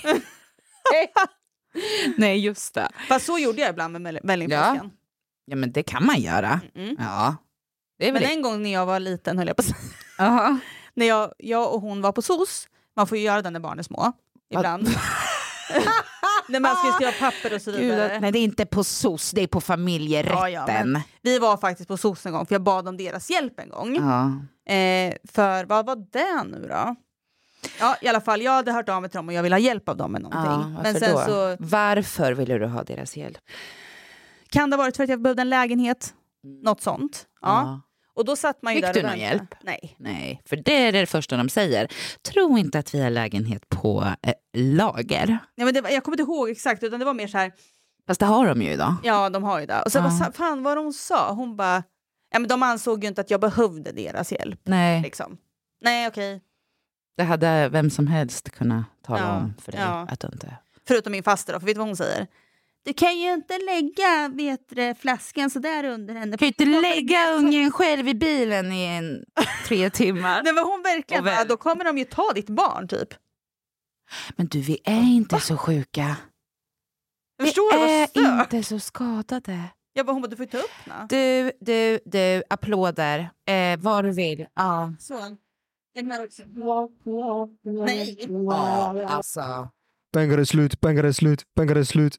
[SPEAKER 7] Nej, just det.
[SPEAKER 6] Fast så gjorde jag ibland med vällingflaskan.
[SPEAKER 7] Ja, men det kan man göra.
[SPEAKER 6] Mm.
[SPEAKER 7] Ja. Det är väl
[SPEAKER 6] Men en gång när jag var liten, höll jag på att säga.
[SPEAKER 7] Aha.
[SPEAKER 6] När jag, jag och hon var på S O S, man får ju göra det när barn är små, ibland. När man ska skriva papper och så
[SPEAKER 7] Gud,
[SPEAKER 6] vidare.
[SPEAKER 7] nej, det är inte på S O S, det är på familjerätten.
[SPEAKER 6] Ja, ja, men vi var faktiskt på S O S en gång, för jag bad om deras hjälp en gång.
[SPEAKER 7] Ja.
[SPEAKER 6] Eh, för vad var det nu då? Ja, i alla fall, jag hade hört av mig till dem och jag ville ha hjälp av dem med någonting.
[SPEAKER 7] Ja, varför
[SPEAKER 6] Men sen
[SPEAKER 7] då?
[SPEAKER 6] så
[SPEAKER 7] Varför ville du ha deras hjälp?
[SPEAKER 6] kan det ha varit för att jag behövde en lägenhet. Något sånt. Ja. Och då satt man ju
[SPEAKER 7] Fick
[SPEAKER 6] där
[SPEAKER 7] du
[SPEAKER 6] och
[SPEAKER 7] någon
[SPEAKER 6] väntade.
[SPEAKER 7] hjälp?
[SPEAKER 6] Nej.
[SPEAKER 7] Nej, för det är det första de säger. Tro inte att vi har lägenhet på eh, lager.
[SPEAKER 6] Nej, men det var, jag kommer inte ihåg exakt, utan det var mer så här,
[SPEAKER 7] Fast det har de ju idag.
[SPEAKER 6] ja, de har ju det. Och sen
[SPEAKER 7] Ja.
[SPEAKER 6] vad fan vad hon sa? Hon bara, ja, men de ansåg ju inte att jag behövde deras hjälp.
[SPEAKER 7] Nej,
[SPEAKER 6] Liksom. Nej, okej.
[SPEAKER 7] det hade vem som helst kunnat tala
[SPEAKER 6] Ja,
[SPEAKER 7] om för dig.
[SPEAKER 6] ja.
[SPEAKER 7] Att du inte...
[SPEAKER 6] Förutom min faster då, för vet du vad hon säger? Du kan ju inte lägga vet du, flaskan så där under henne.
[SPEAKER 7] Du kan ju inte lägga ungen själv i bilen i en tre timmar.
[SPEAKER 6] Nej, men hon verkligen,
[SPEAKER 7] Och väl-
[SPEAKER 6] ja, då kommer de ju ta ditt barn typ.
[SPEAKER 7] Men du, vi är inte så sjuka.
[SPEAKER 6] Jag förstår
[SPEAKER 7] vi
[SPEAKER 6] vad
[SPEAKER 7] är
[SPEAKER 6] stört.
[SPEAKER 7] inte så skadade.
[SPEAKER 6] Jag bara, hon bara, du får ju ta upp henne.
[SPEAKER 7] Du, du, du, applåder. Eh, vad du vill. Ja.
[SPEAKER 6] Så. Den här också. Nej.
[SPEAKER 7] Ja, alltså.
[SPEAKER 11] Pengar är slut, pengar är slut, pengar är slut.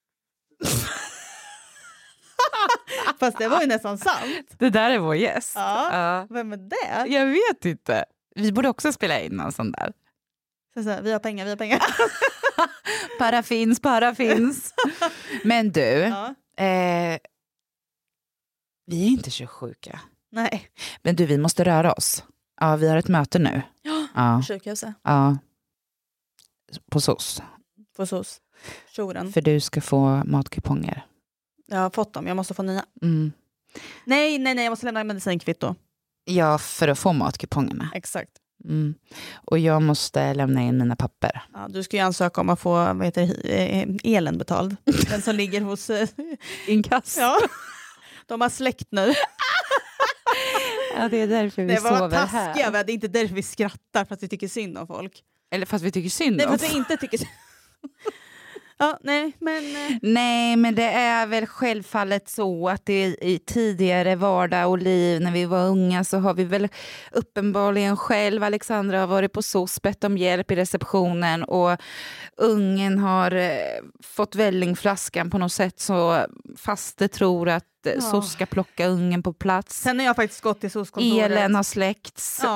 [SPEAKER 6] Fast det var ju nästan sant.
[SPEAKER 7] Det där är vår gäst.
[SPEAKER 6] Ja.
[SPEAKER 7] Ja.
[SPEAKER 6] Vem är det?
[SPEAKER 7] Jag vet inte. Vi borde också spela in någon sån där.
[SPEAKER 6] Så, så, vi har pengar, vi har pengar.
[SPEAKER 7] Para finns, para finns. Men du,
[SPEAKER 6] Ja.
[SPEAKER 7] eh, vi är inte så sjuka.
[SPEAKER 6] Nej.
[SPEAKER 7] Men du, vi måste röra oss. Ja, vi har ett möte nu. Ja,
[SPEAKER 6] Sjukhuset.
[SPEAKER 7] ja. På S O S.
[SPEAKER 6] På S O S. Tjoren.
[SPEAKER 7] För du ska få matkuponger.
[SPEAKER 6] Jag har fått dem, jag måste få nya.
[SPEAKER 7] Mm.
[SPEAKER 6] Nej, nej, nej, jag måste lämna medicinkvitto.
[SPEAKER 7] Ja, för att få matkupongerna.
[SPEAKER 6] Exakt.
[SPEAKER 7] Mm. Och jag måste lämna in mina papper.
[SPEAKER 6] Ja, du ska ju ansöka om att få vad heter det, eh, elen betald. Den som ligger hos... eh,
[SPEAKER 7] Inkass.
[SPEAKER 6] Ja. De har släckt nu.
[SPEAKER 7] Ja, det är därför vi
[SPEAKER 6] Det var
[SPEAKER 7] sover
[SPEAKER 6] taskiga,
[SPEAKER 7] här.
[SPEAKER 6] det är inte därför vi skrattar, för att vi tycker synd om folk.
[SPEAKER 7] Eller fast vi tycker synd
[SPEAKER 6] Nej, för
[SPEAKER 7] om.
[SPEAKER 6] att vi inte tycker synd. Ja, nej, men... eh,
[SPEAKER 7] Nej, men det är väl självfallet så att det i tidigare vardag och liv när vi var unga så har vi väl uppenbarligen själv, Alexandra har varit på S O S, bett om hjälp i receptionen och ungen har eh, fått vällingflaskan på något sätt så faste tror att eh,
[SPEAKER 6] Ja.
[SPEAKER 7] S O S ska plocka ungen på plats.
[SPEAKER 6] Sen har jag faktiskt gått till S O S-kontoret.
[SPEAKER 7] Elen har släckts.
[SPEAKER 6] Ja,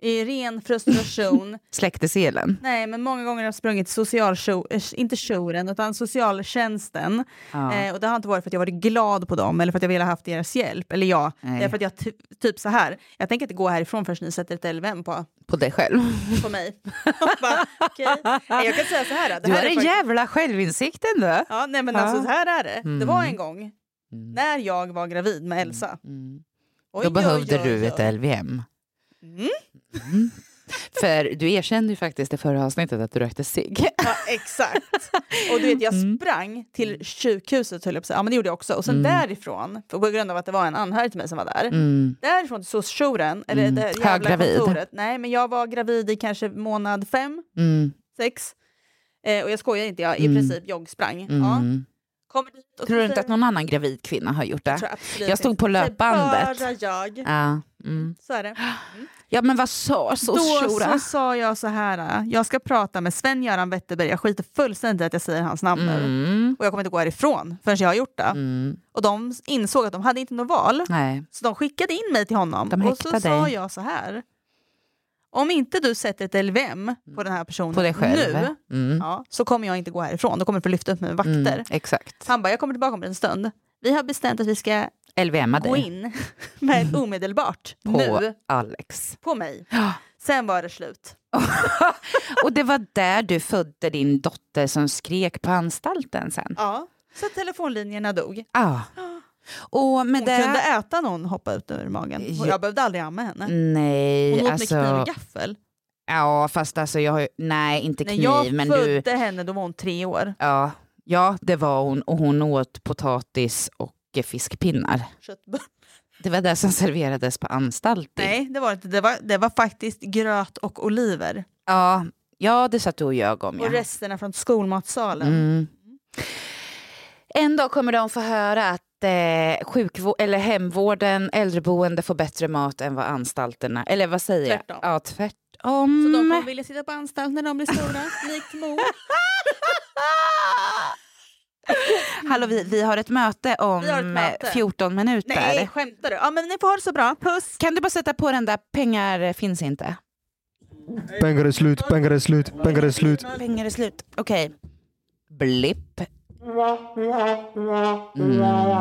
[SPEAKER 6] i ren frustration.
[SPEAKER 7] Släckte selen?
[SPEAKER 6] Nej, men många gånger har jag sprungit social show, inte jouren, utan socialtjänsten.
[SPEAKER 7] Ja.
[SPEAKER 6] Eh, och det har inte varit för att jag varit glad på dem eller för att jag ville ha haft deras hjälp. Eller ja,
[SPEAKER 7] Nej.
[SPEAKER 6] det är för att jag ty- typ så här. Jag tänker inte gå härifrån förrän ni sätter ett L V M på,
[SPEAKER 7] På dig själv?
[SPEAKER 6] på mig. Bara, okay. Nej, jag kan säga så här. Det
[SPEAKER 7] Du
[SPEAKER 6] här
[SPEAKER 7] har
[SPEAKER 6] är
[SPEAKER 7] en
[SPEAKER 6] faktiskt-
[SPEAKER 7] jävla självinsikt ändå.
[SPEAKER 6] Ja, nej men
[SPEAKER 7] Ja.
[SPEAKER 6] alltså så här är det.
[SPEAKER 7] Mm.
[SPEAKER 6] Det var en gång
[SPEAKER 7] Mm.
[SPEAKER 6] när jag var gravid med Elsa.
[SPEAKER 7] Mm.
[SPEAKER 6] Oj,
[SPEAKER 7] Då
[SPEAKER 6] oj,
[SPEAKER 7] behövde
[SPEAKER 6] oj,
[SPEAKER 7] du
[SPEAKER 6] oj.
[SPEAKER 7] ett L V M.
[SPEAKER 6] Mm.
[SPEAKER 7] Mm. För du erkände ju faktiskt i förra avsnittet att du rökte cigg.
[SPEAKER 6] Ja, exakt. Och du vet, jag
[SPEAKER 7] Mm.
[SPEAKER 6] sprang till sjukhuset, höll jag på att säga. Ja, men det gjorde jag också. Och sen
[SPEAKER 7] Mm.
[SPEAKER 6] därifrån, för på grund av att det var en anhörig till mig som var där.
[SPEAKER 7] Mm.
[SPEAKER 6] Därifrån till socialjouren, eller
[SPEAKER 7] Mm.
[SPEAKER 6] det jävla
[SPEAKER 7] Höggravid.
[SPEAKER 6] kontoret. Nej, men jag var gravid i kanske månad fem,
[SPEAKER 7] Mm.
[SPEAKER 6] sex. Eh, och jag skojar inte, jag i
[SPEAKER 7] Mm.
[SPEAKER 6] princip joggsprang. Ja.
[SPEAKER 7] Mm.
[SPEAKER 6] Kommer dit och
[SPEAKER 7] Tror du
[SPEAKER 6] så
[SPEAKER 7] inte att
[SPEAKER 6] säger-
[SPEAKER 7] någon annan gravid kvinna har gjort
[SPEAKER 6] Jag
[SPEAKER 7] det?
[SPEAKER 6] tror absolut
[SPEAKER 7] Jag stod
[SPEAKER 6] inte.
[SPEAKER 7] på
[SPEAKER 6] Det är
[SPEAKER 7] löpbandet.
[SPEAKER 6] Bara jag.
[SPEAKER 7] Ja. Mm.
[SPEAKER 6] Så är det. Mm.
[SPEAKER 7] Ja, men vad sa så
[SPEAKER 6] Då
[SPEAKER 7] Shura?
[SPEAKER 6] så sa jag så här, jag ska prata med Sven-Göran Wetterberg, jag skiter fullständigt i att jag säger hans namn nu.
[SPEAKER 7] Mm.
[SPEAKER 6] Och jag kommer inte gå härifrån förrän jag har gjort det.
[SPEAKER 7] Mm.
[SPEAKER 6] Och de insåg att de hade inte något val.
[SPEAKER 7] Nej.
[SPEAKER 6] Så de skickade in mig till honom.
[SPEAKER 7] De
[SPEAKER 6] och så
[SPEAKER 7] häktade
[SPEAKER 6] sa
[SPEAKER 7] dig.
[SPEAKER 6] jag så här. Om inte du sätter ett L V M på den här personen
[SPEAKER 7] På dig själv.
[SPEAKER 6] nu,
[SPEAKER 7] Mm.
[SPEAKER 6] ja, så kommer jag inte gå härifrån. Då kommer du få lyfta upp mig med vakter.
[SPEAKER 7] Mm. Exakt.
[SPEAKER 6] Han bara, jag kommer tillbaka om en stund. Vi har bestämt att vi ska
[SPEAKER 7] L V M
[SPEAKER 6] gå
[SPEAKER 7] dig
[SPEAKER 6] in med ett omedelbart
[SPEAKER 7] på
[SPEAKER 6] nu
[SPEAKER 7] Alex.
[SPEAKER 6] på mig. Sen var det slut.
[SPEAKER 7] Och det var där du födde din dotter som skrek på anstalten sen.
[SPEAKER 6] Ja, så telefonlinjerna dog.
[SPEAKER 7] Ja. Och med
[SPEAKER 6] Hon
[SPEAKER 7] det...
[SPEAKER 6] kunde äta någon hoppa ut ur magen. Och jag behövde aldrig amma henne.
[SPEAKER 7] Nej,
[SPEAKER 6] Hon åt
[SPEAKER 7] alltså...
[SPEAKER 6] med kniv och gaffel.
[SPEAKER 7] Ja, fast alltså jag har ju... Nej, inte
[SPEAKER 6] När
[SPEAKER 7] kniv,
[SPEAKER 6] jag
[SPEAKER 7] men
[SPEAKER 6] födde
[SPEAKER 7] du...
[SPEAKER 6] henne då var hon tre år.
[SPEAKER 7] Ja, ja, det var hon. Och hon åt potatis och fiskpinnar.
[SPEAKER 6] Köttbullar.
[SPEAKER 7] Det var det som serverades på anstalten.
[SPEAKER 6] Nej, det var inte. Det var, det var faktiskt gröt och oliver.
[SPEAKER 7] Ja, ja, det satt du och jag om. Ja.
[SPEAKER 6] Och resterna från skolmatsalen.
[SPEAKER 7] Mm. En dag kommer de få höra att eh, sjukvård, eller hemvården, äldreboende får bättre mat än vad anstalterna. Eller vad säger
[SPEAKER 6] Tvärtom.
[SPEAKER 7] jag? Ja, tvärtom.
[SPEAKER 6] Så de kommer vilja sitta på anstalt när de blir stora, likt mor.
[SPEAKER 7] Hallå, vi, vi har ett möte om
[SPEAKER 6] Vi har ett möte.
[SPEAKER 7] fjorton minuter.
[SPEAKER 6] Nej, skämtar du? Ja, men ni får ha det så bra. Puss!
[SPEAKER 7] Kan du bara sätta på den där pengar finns inte?
[SPEAKER 11] Pengar är slut, pengar är slut, pengar är slut.
[SPEAKER 7] Pengar är slut. Okej. Blipp. Mm.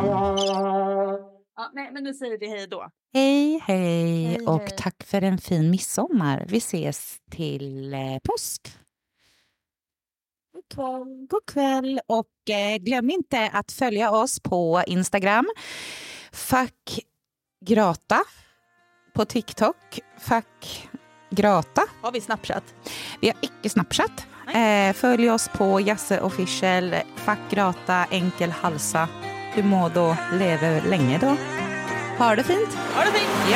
[SPEAKER 6] Ja, nej, men nu säger vi hej då.
[SPEAKER 7] Hej, hej,
[SPEAKER 6] Hej,
[SPEAKER 7] och
[SPEAKER 6] hej.
[SPEAKER 7] tack för en fin midsommar. Vi ses till eh, påsk. God kväll, och eh, glöm inte att följa oss på Instagram. Fuck Grata. På TikTok. Fuck Grata.
[SPEAKER 6] Har vi Snapchat?
[SPEAKER 7] Vi har icke Snapchat. Eh, följ oss på Jasse Official. Fuck Grata, enkel halsa. Du må då leva länge då. Ha det fint.
[SPEAKER 6] Ha det fint!
[SPEAKER 7] Ja.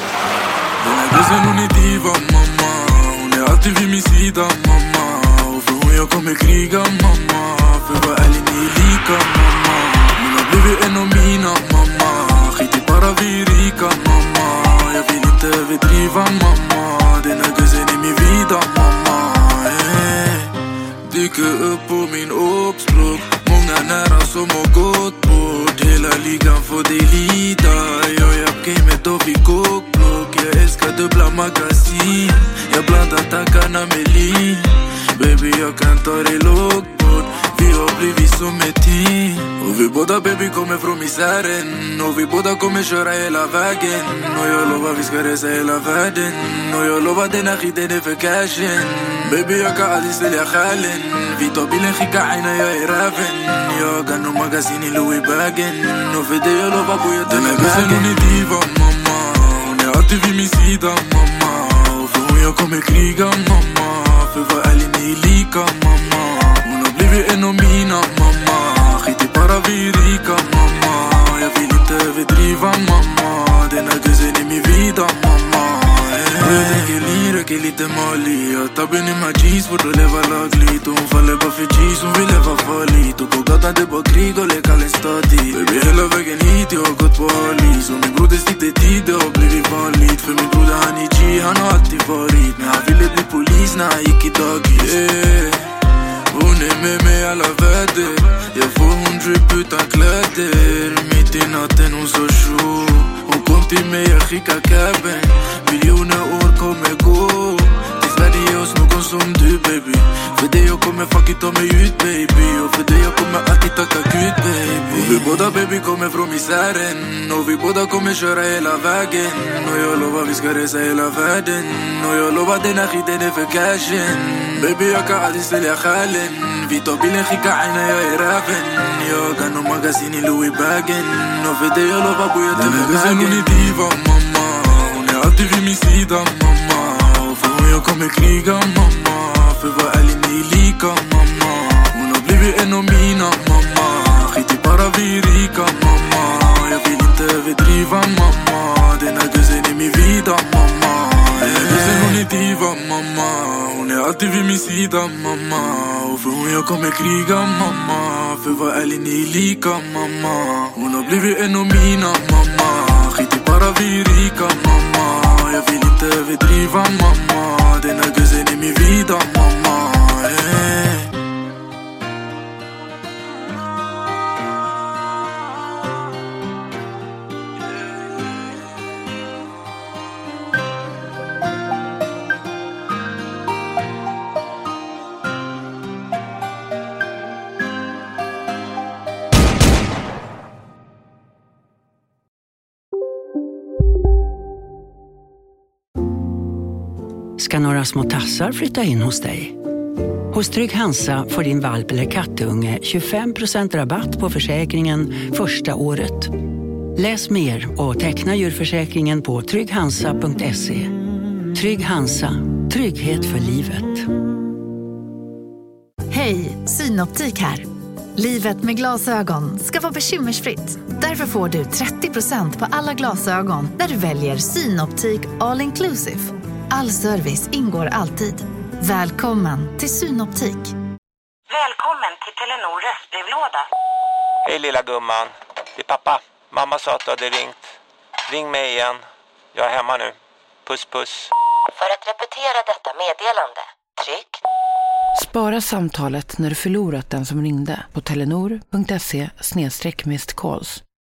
[SPEAKER 5] Den här bussen hon är diva mamma. Hon är alltid vid min sida mamma. Och för hon jag kommer kriga mamma. För vad ärlig ni är lika mamma. Hon har blivit en av mina mamma. Skit i bara vi är rika mamma. Jag vill inte överdriva mamma. Den här bussen är min vida mamma. Hey. Dyker upp på min uppspråk. Många nära som har gått bort. Hela ligan får dig lida. Jag japp gamet och vi kokblock. Jag älskar dubbla magasin. Jag blandar tankarna med liv. Baby jag kan ta dig lågt bort. Vi har blivit som ett team. Och vi båda baby kommer från misären. Och vi båda kommer köra hela vägen. Och jag lovar vi ska resa hela världen. Och jag lovar den här skiten är för cashen. Baby jag kan aldrig sälja själen. Vi tar bilen, skicka aina, jag är räven. Jag har nog magasin i Louis-bagen. Och för det jag lovar på jag den här bussen hon är diva mamma. Hon är alltid vid min sida mamma. Och för hon jag kommer kriga mamma. För vad ärlig ni är lika mamma. Hon har blivit en av mina mamma. Skit i bara vi är rika mamma. Jag vill inte överdriva mamma. Den här bussen är min vida mamma. Och jag dricker lean, röker lite Mali. Jag tar ben i my jeans för att leva lagligt. Och hon faller bara för G's, hon vill leva farligt. Och på gatan det var krig och leka en stadig. Baby hela vägen hit, jag har gått på Alice. Och min broder stickte tid, det har blivit vanligt. För min broder han är G, han har alltid varit. Men han ville bli polis när han gick i dagis. Yeah. Hon är med mig alla väder. Jag får hon drip utan kläder. Mitt i natten hon så tjo. Hon kom till mig, jag skickar cabben. Miljoner år kommer gå tills världen ger oss någon som du, baby. För dig jag kommer fucking ta mig ut, baby. Och för dig jag kommer alltid tacka Gud, baby. Och vi båda, baby, kommer från misären. Och vi båda kommer köra hela vägen. Och jag lovar vi ska resa hela världen. Och jag lovar den här skiten är för cashen. Baby, jag kan aldrig sälja själen. Vi tar bilen, skicka aina, jag är räven. Jag har någon magasin i Louis-bagen. Och för dig jag lovar bo jag till vägen. Hon är diva, mamma. Hon är alltid vid min sida, mamma. Och för hon jag kommer kriga, mamma. För vad ärlig ni är lika, mamma. Hon har blivit en av mina, mamma. Skit i bara vi är rika, mamma. Jag vill inte överdriva, mamma. Den här gussen är min vida, mamma. Den här gussen hon är diva, mamma. Hon är alltid vid min sida, mamma. Och för hon jag kommer kriga, mamma. För vad ärlig ni är lika, mamma. Hon har blivit en av mina, mamma. Skit i bara vi är rika, mamma. Jag vill inte överdriva, mamma. Den här gussen är min vida, mamma. eh.
[SPEAKER 12] Ska några små tassar flytta in hos dig? Hos Trygg Hansa får din valp eller kattunge tjugofem procent rabatt på försäkringen första året. Läs mer och teckna djurförsäkringen på trygg hansa punkt se. Trygg Hansa, trygghet för livet.
[SPEAKER 10] Hej, Synoptik här. Livet med glasögon ska vara bekymmersfritt. Därför får du trettio procent på alla glasögon när du väljer Synoptik All Inclusive. All service ingår alltid. Välkommen till Synoptik.
[SPEAKER 13] Välkommen till Telenor röstbrevlåda.
[SPEAKER 14] Hej lilla gumman. Det är pappa. Mamma sa att du hade ringt. Ring mig igen. Jag är hemma nu. Puss puss.
[SPEAKER 13] För att repetera detta meddelande, tryck.
[SPEAKER 15] Spara samtalet när du förlorat den som ringde på telenor punkt se slash missed calls.